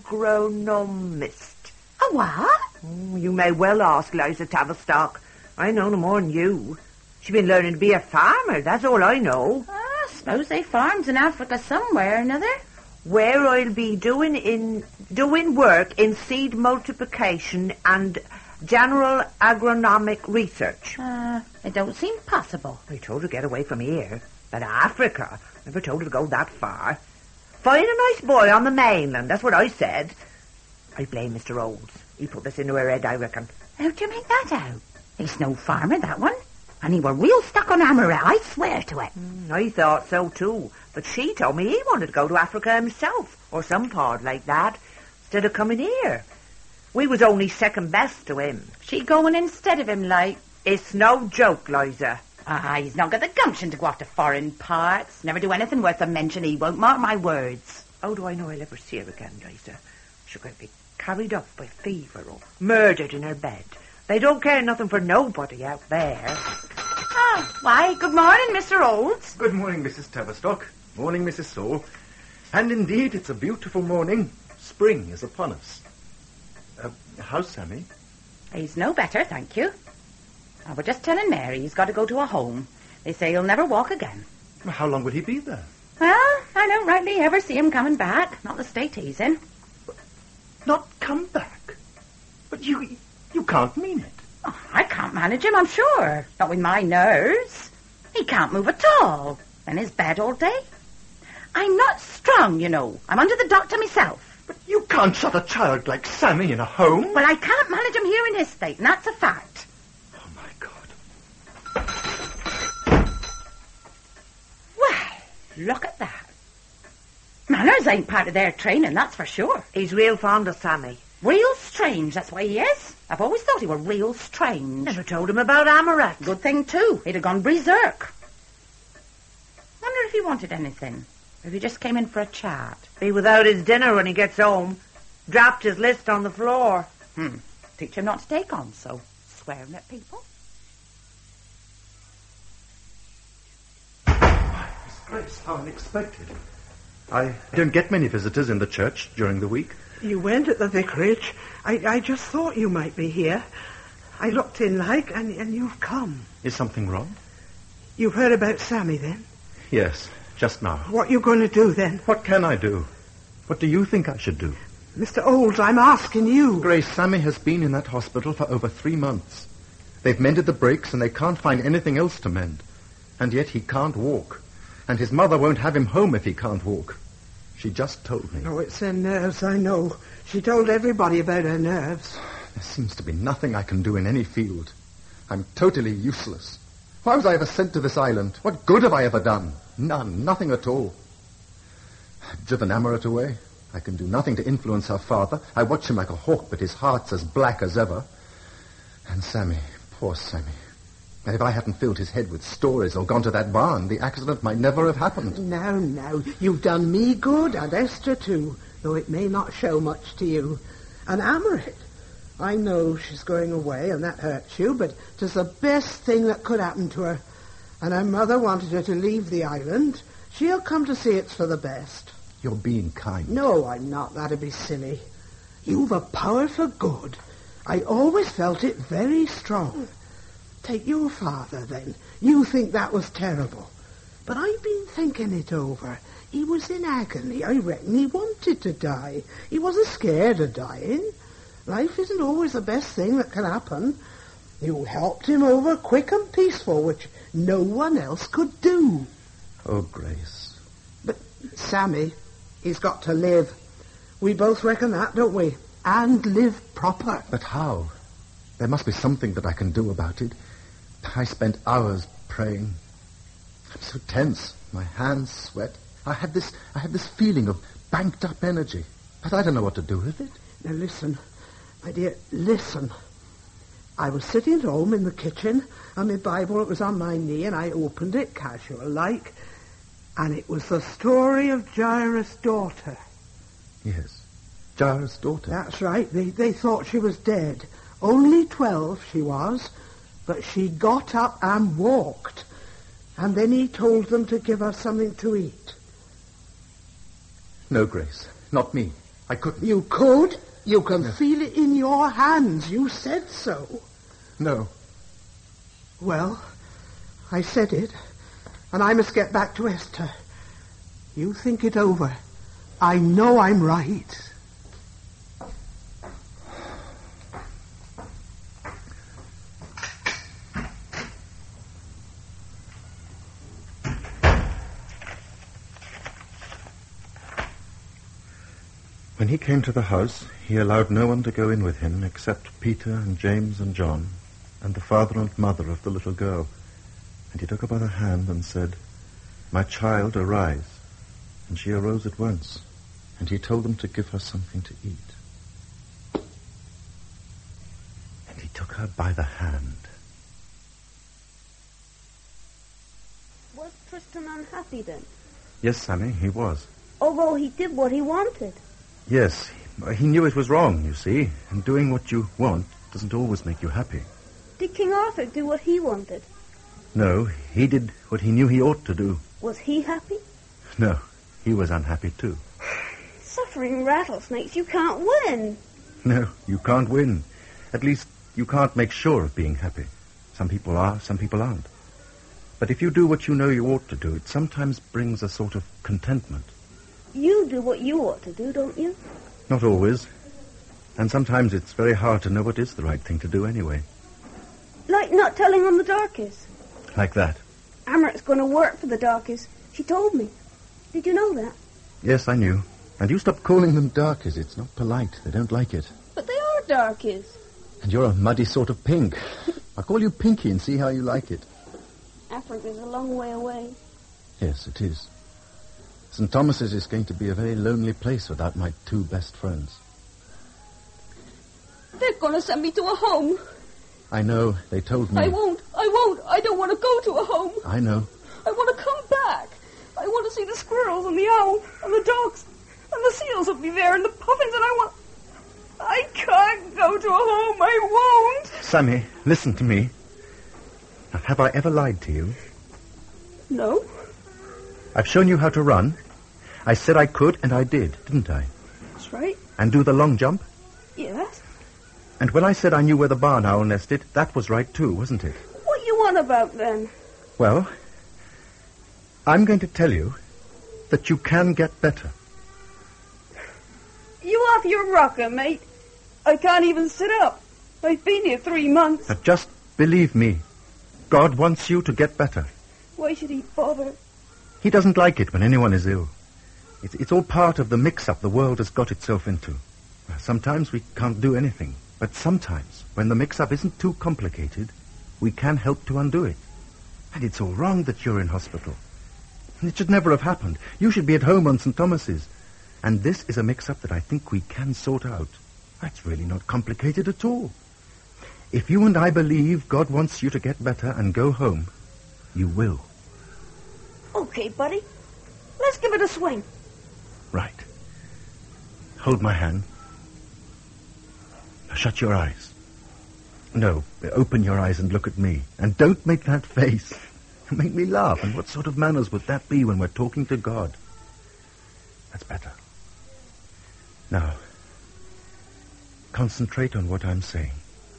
agronomist. A what? Oh, you may well ask Liza Tavistock. I know no more than you. She's been learning to be a farmer, that's all I know. I suppose they farms in Africa somewhere or another. Where I'll be doing in doing work in seed multiplication and general agronomic research. Uh, it don't seem possible. I told her to get away from here. But Africa, never told her to go that far. Find a nice boy on the mainland, that's what I said. I blame Mister Olds. He put this into her head, I reckon. How do you make that out? He's no farmer, that one. And he were real stuck on Amorette, I swear to it. Mm, I thought so, too. But she told me he wanted to go to Africa himself, or some part like that, instead of coming here. We was only second best to him. She going instead of him, like? It's no joke, Liza. Ah, he's not got the gumption to go off to foreign parts. Never do anything worth a mention, he won't, mark my words. How do I know I'll ever see her again, Liza? She'll be carried off by fever or murdered in her bed. They don't care nothing for nobody out there. Ah, why, good morning, Mister Olds. Good morning, Missus Tavistock. Morning, Missus Saul. And indeed, it's a beautiful morning. Spring is upon us. Uh, how's Sammy? He's no better, thank you. I was just telling Mary he's got to go to a home. They say he'll never walk again. Well, how long will he be there? Well, I don't rightly ever see him coming back. Not the state he's in. But not come back? But you you can't mean it. Oh, I can't manage him, I'm sure. Not with my nerves. He can't move at all. In his bed all day. I'm not strong, you know. I'm under the doctor myself. But you can't shut a child like Sammy in a home. Well, I can't manage him here in his state, and that's a fact. Oh, my God. Well, look at that. Manners ain't part of their training, that's for sure. He's real fond of Sammy. Real strange, that's why he is. I've always thought he were real strange. Never told him about Amorette. Good thing, too. He'd have gone berserk. Wonder if he wanted anything. If he just came in for a chat. Be without his dinner when he gets home. Dropped his list on the floor. Hmm. Teach him not to take on so. Swearing at people. Miss Grace, how unexpected. I don't get many visitors in the church during the week. You went at the vicarage. I, I just thought you might be here. I looked in like, and, and you've come. Is something wrong? You've heard about Sammy, then? Yes, just now. What are you going to do, then? What can I do? What do you think I should do? Mister Olds, I'm asking you. Grace, Sammy has been in that hospital for over three months. They've mended the breaks, and they can't find anything else to mend. And yet he can't walk. And his mother won't have him home if he can't walk. She just told me. Oh, it's her nerves, I know. She told everybody about her nerves. There seems to be nothing I can do in any field. I'm totally useless. Why was I ever sent to this island? What good have I ever done? None. Nothing at all. I've driven Amorette away. I can do nothing to influence her father. I watch him like a hawk, but his heart's as black as ever. And Sammy, poor Sammy. And if I hadn't filled his head with stories or gone to that barn, the accident might never have happened. Now, now, you've done me good and Esther too, though it may not show much to you. And Amorette, I know she's going away and that hurts you, but 'tis the best thing that could happen to her. And her mother wanted her to leave the island. She'll come to see it's for the best. You're being kind. No, I'm not. That'd be silly. You've a power for good. I always felt it very strong. Take your father, then. You think that was terrible. But I've been thinking it over. He was in agony. I reckon he wanted to die. He wasn't scared of dying. Life isn't always the best thing that can happen. You helped him over quick and peaceful, which no one else could do. Oh, Grace. But, Sammy, he's got to live. We both reckon that, don't we? And live proper. But how? There must be something that I can do about it. I spent hours praying. I'm so tense. My hands sweat. I had this I had this feeling of banked up energy. But I don't know what to do with it. Now listen, my dear, listen. I was sitting at home in the kitchen, and my Bible it was on my knee, and I opened it, casual like, and it was the story of Jairus' daughter. Yes, Jairus' daughter. That's right. They, they thought she was dead. Only twelve she was, but she got up and walked. And then he told them to give her something to eat. No, Grace, not me. I couldn't. You could? You can No. feel it in your hands. You said so. No. Well, I said it, and I must get back to Esther. You think it over. I know I'm right. When he came to the house, he allowed no one to go in with him except Peter and James and John and the father and mother of the little girl. And he took her by the hand and said, "My child, arise." And she arose at once, and he told them to give her something to eat. And he took her by the hand. Was Tristan unhappy then? Yes, Sammy, he was. Although he did what he wanted. Yes, he knew it was wrong, you see, and doing what you want doesn't always make you happy. Did King Arthur do what he wanted? No, he did what he knew he ought to do. Was he happy? No, he was unhappy too. Suffering rattlesnakes, you can't win. No, you can't win. At least, you can't make sure of being happy. Some people are, some people aren't. But if you do what you know you ought to do, it sometimes brings a sort of contentment. You do what you ought to do, don't you? Not always. And sometimes it's very hard to know what is the right thing to do anyway. Like not telling on the Darkies. Like that. Amaret's going to work for the Darkies. She told me. Did you know that? Yes, I knew. And you stop calling them darkies. It's not polite. They don't like it. But they are Darkies. And you're a muddy sort of pink. I'll call you Pinky and see how you like it. Africa's a long way away. Yes, it is. Saint Thomas's is going to be a very lonely place without my two best friends. They're going to send me to a home. I know. They told me. I won't. I won't. I don't want to go to a home. I know. I want to come back. I want to see the squirrels and the owl and the dogs and the seals will be there and the puffins and I want... I can't go to a home. I won't. Sammy, listen to me. Now, have I ever lied to you? No. I've shown you how to run. I said I could, and I did, didn't I? That's right. And do the long jump? Yes. And when I said I knew where the barn owl nested, that was right too, wasn't it? What you want about then? Well, I'm going to tell you that you can get better. You off your rocker, mate. I can't even sit up. I've been here three months. Now just believe me. God wants you to get better. Why should he bother? He doesn't like it when anyone is ill. It's, it's all part of the mix-up the world has got itself into. Sometimes we can't do anything. But sometimes, when the mix-up isn't too complicated, we can help to undo it. And it's all wrong that you're in hospital. It should never have happened. You should be at home on Saint Thomas's. And this is a mix-up that I think we can sort out. It's really not complicated at all. If you and I believe God wants you to get better and go home, you will. Okay, buddy. Let's give it a swing. Right. Hold my hand. Now shut your eyes. No, open your eyes and look at me. And don't make that face. You make me laugh. And what sort of manners would that be when we're talking to God? That's better. Now, concentrate on what I'm saying.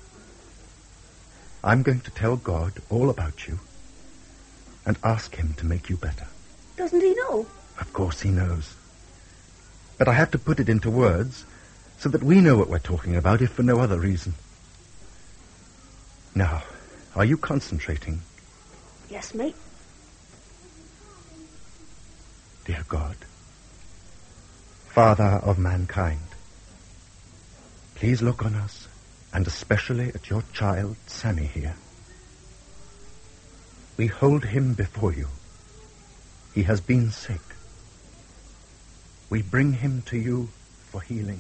I'm going to tell God all about you and ask him to make you better. Doesn't he know? Of course he knows. But I have to put it into words, so that we know what we're talking about, if for no other reason. Now, are you concentrating? Yes, mate. Dear God, Father of mankind, please look on us, and especially at your child, Sammy, here. We hold him before you. He has been sick. We bring him to you for healing.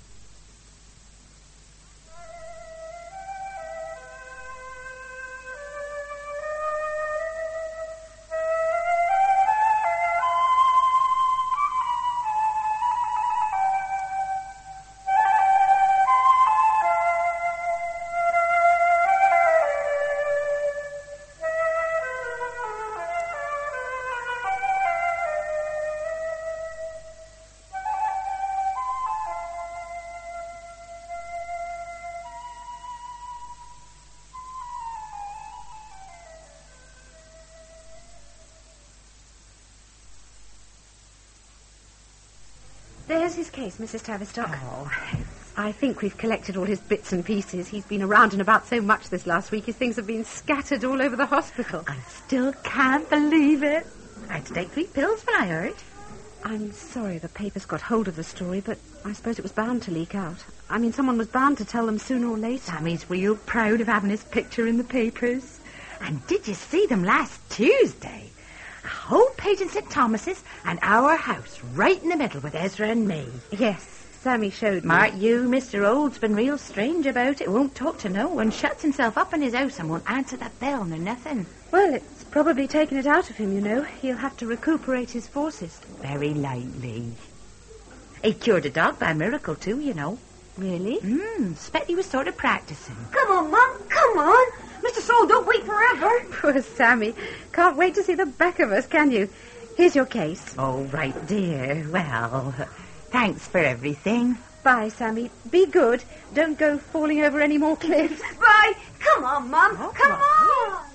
There's his case, Missus Tavistock. Oh. I think we've collected all his bits and pieces. He's been around and about so much this last week, his things have been scattered all over the hospital. I still can't believe it. I had to take three pills when I heard. I'm sorry the papers got hold of the story, but I suppose it was bound to leak out. I mean, someone was bound to tell them sooner or later. Sammy's real proud of having his picture in the papers. And did you see them last Tuesday? A whole page in Saint Thomas's and our house right in the middle with Ezra and me. Yes, Sammy showed me. Mark, you, Mister Old's been real strange about it. Won't talk to no one. Shuts himself up in his house and won't answer that bell nor nothing. Well, it's probably taken it out of him, you know. He'll have to recuperate his forces. Very likely. He cured a dog by miracle, too, you know. Really? Hmm, expect he was sort of practicing. Come on, Mum, come on. Mister Saul, don't wait forever. Poor Sammy. Can't wait to see the back of us, can you? Here's your case. Oh, right, dear. Well, thanks for everything. Bye, Sammy. Be good. Don't go falling over any more cliffs. Bye. Come on, Mum. Oh, come on. on.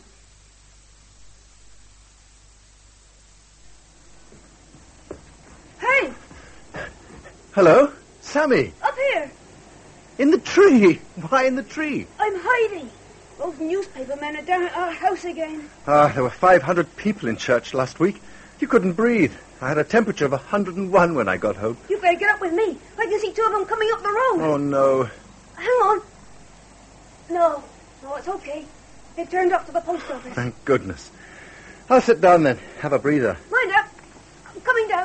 Hey. Hello? Sammy. Up here. In the tree. Why in the tree? I'm hiding. Those newspaper men are down at our house again. Ah, there were five hundred people in church last week. You couldn't breathe. I had a temperature of one hundred and one when I got home. You better get up with me. I can see two of them coming up the road. Oh, no. Hang on. No. No, it's okay. They turned off to the post office. Thank goodness. I'll sit down then. Have a breather. Mind up. I'm coming down.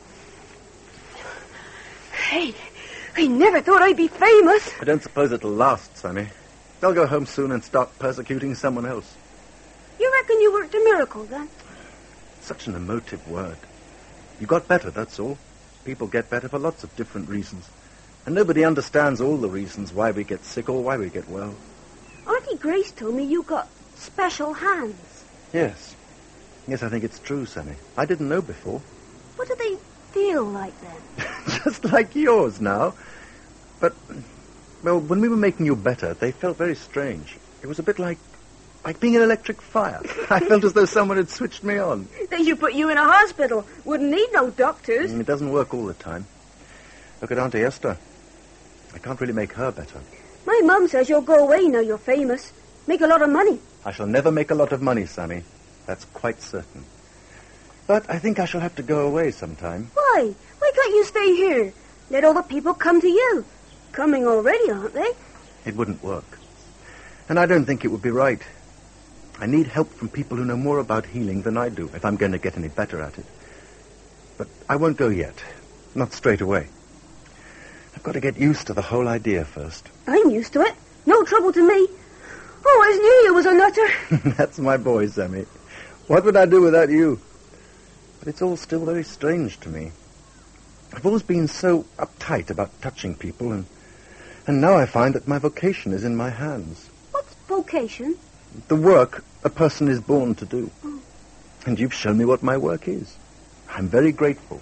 Hey, I never thought I'd be famous. I don't suppose it'll last, Sammy. They'll go home soon and start persecuting someone else. You reckon you worked a miracle, then? Such an emotive word. You got better, that's all. People get better for lots of different reasons. And nobody understands all the reasons why we get sick or why we get well. Auntie Grace told me you got special hands. Yes. Yes, I think it's true, Sammy. I didn't know before. What do they feel like, then? Just like yours now. But, well, when we were making you better, they felt very strange. It was a bit like, like being an electric fire. I felt as though someone had switched me on. They should put you in a hospital. Wouldn't need no doctors. It doesn't work all the time. Look at Auntie Esther. I can't really make her better. My mum says you'll go away now you're famous. Make a lot of money. I shall never make a lot of money, Sammy. That's quite certain. But I think I shall have to go away sometime. Why? Why can't you stay here? Let all the people come to you. Coming already, aren't they? It wouldn't work. And I don't think it would be right. I need help from people who know more about healing than I do, if I'm going to get any better at it. But I won't go yet. Not straight away. I've got to get used to the whole idea first. I'm used to it. No trouble to me. Always knew you was a nutter. That's my boy, Sammy. What would I do without you? But it's all still very strange to me. I've always been so uptight about touching people, and and now I find that my vocation is in my hands. What's vocation? The work a person is born to do. Oh. And you've shown me what my work is. I'm very grateful.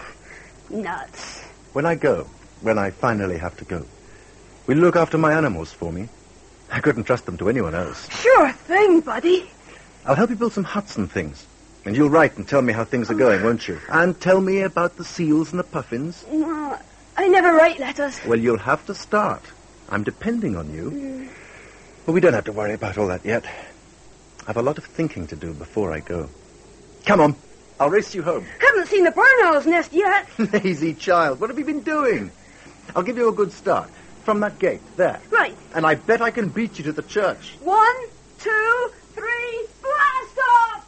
Nuts. When I go, when I finally have to go, will you look after my animals for me? I couldn't trust them to anyone else. Sure thing, buddy. I'll help you build some huts and things. And you'll write and tell me how things are going, won't you? And tell me about the seals and the puffins. Uh, I never write letters. Well, you'll have to start. I'm depending on you. Mm. But we don't have to worry about all that yet. I've a lot of thinking to do before I go. Come on. I'll race you home. Haven't seen the barn owl's nest yet. Lazy child. What have you been doing? I'll give you a good start. From that gate, there. Right. And I bet I can beat you to the church. One, two, three, blast off!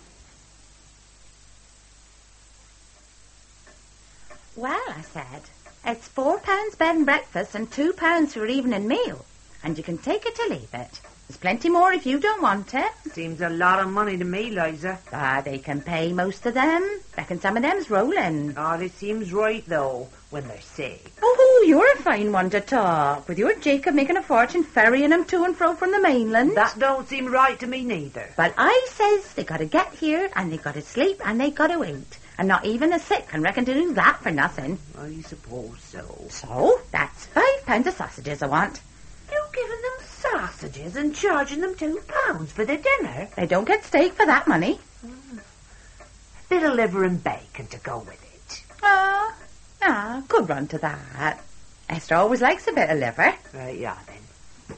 Well, I said, it's four pounds bed and breakfast and two pounds for evening meal. And you can take it or leave it. There's plenty more if you don't want it. Seems a lot of money to me, Liza. Ah, they can pay most of them. Reckon some of them's rolling. Oh, it seems right, though, when they're sick. Oh, you're a fine one to talk, with your Jacob making a fortune ferrying them to and fro from the mainland. That don't seem right to me, neither. Well, I says they got to get here, and they got to sleep, and they got to eat. And not even the sick can reckon to do that for nothing. I suppose so. So, that's five pounds of sausages I want. You giving them sausages and charging them two pounds for their dinner? They don't get steak for that money. Mm. Bit of liver and bacon to go with it. Ah, ah, good run to that. Esther always likes a bit of liver. Right, yeah, then.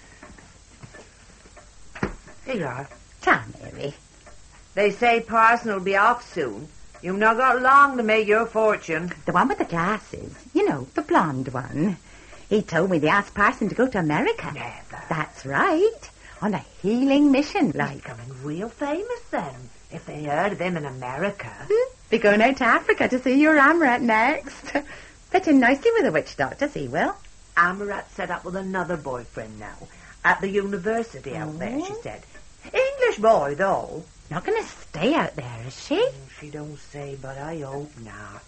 Here you are. Ta, Mary. They say Parson will be off soon. You've not got long to make your fortune. The one with the glasses. You know, the blonde one. He told me they asked Parson to go to America. Never. That's right. On a healing mission, like. Becoming real famous then, if they heard of him in America. Be going out to Africa to see your Amrat next. Fit in nicely with the witch doctors, he will. Amrat set up with another boyfriend now. At the university out Oh. there, she said. English boy, though. Not going to stay out there, is she? She don't say, but I hope not.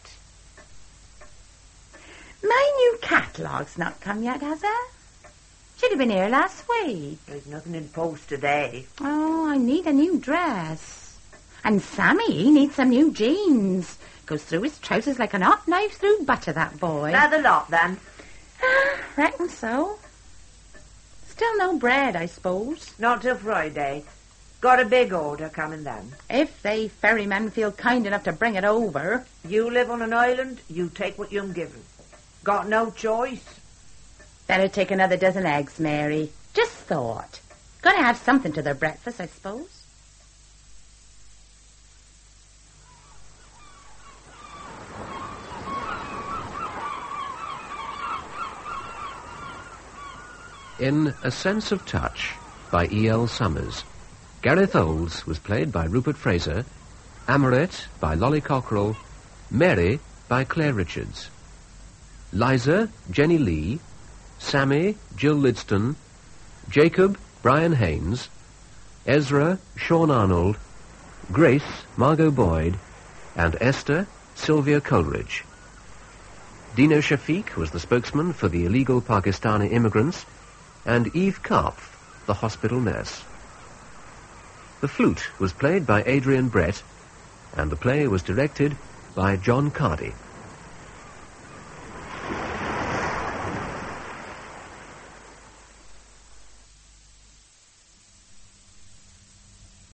My new catalogue's not come yet, has it? Should have been here last week. There's nothing in post today. Oh, I need a new dress. And Sammy, he needs some new jeans. Goes through his trousers like an hot knife through butter, that boy. That the lot, then? Reckon so. Still no bread, I suppose. Not till Friday. Got a big order coming then. If they ferrymen feel kind enough to bring it over. You live on an island, you take what you're given. Got no choice. Better take another dozen eggs, Mary. Just thought. Gotta have something to their breakfast, I suppose. In A Sense of Touch by E L Summers, Gareth Olds was played by Rupert Fraser, Amoret by Lolly Cockerell, Mary by Claire Richards, Liza, Jenny Lee, Sammy, Jill Lidston, Jacob, Brian Haynes, Ezra, Sean Arnold, Grace, Margot Boyd, and Esther, Sylvia Coleridge. Dino Shafiq was the spokesman for the illegal Pakistani immigrants, and Eve Karpf, the hospital nurse. The flute was played by Adrian Brett, and the play was directed by John Cardy.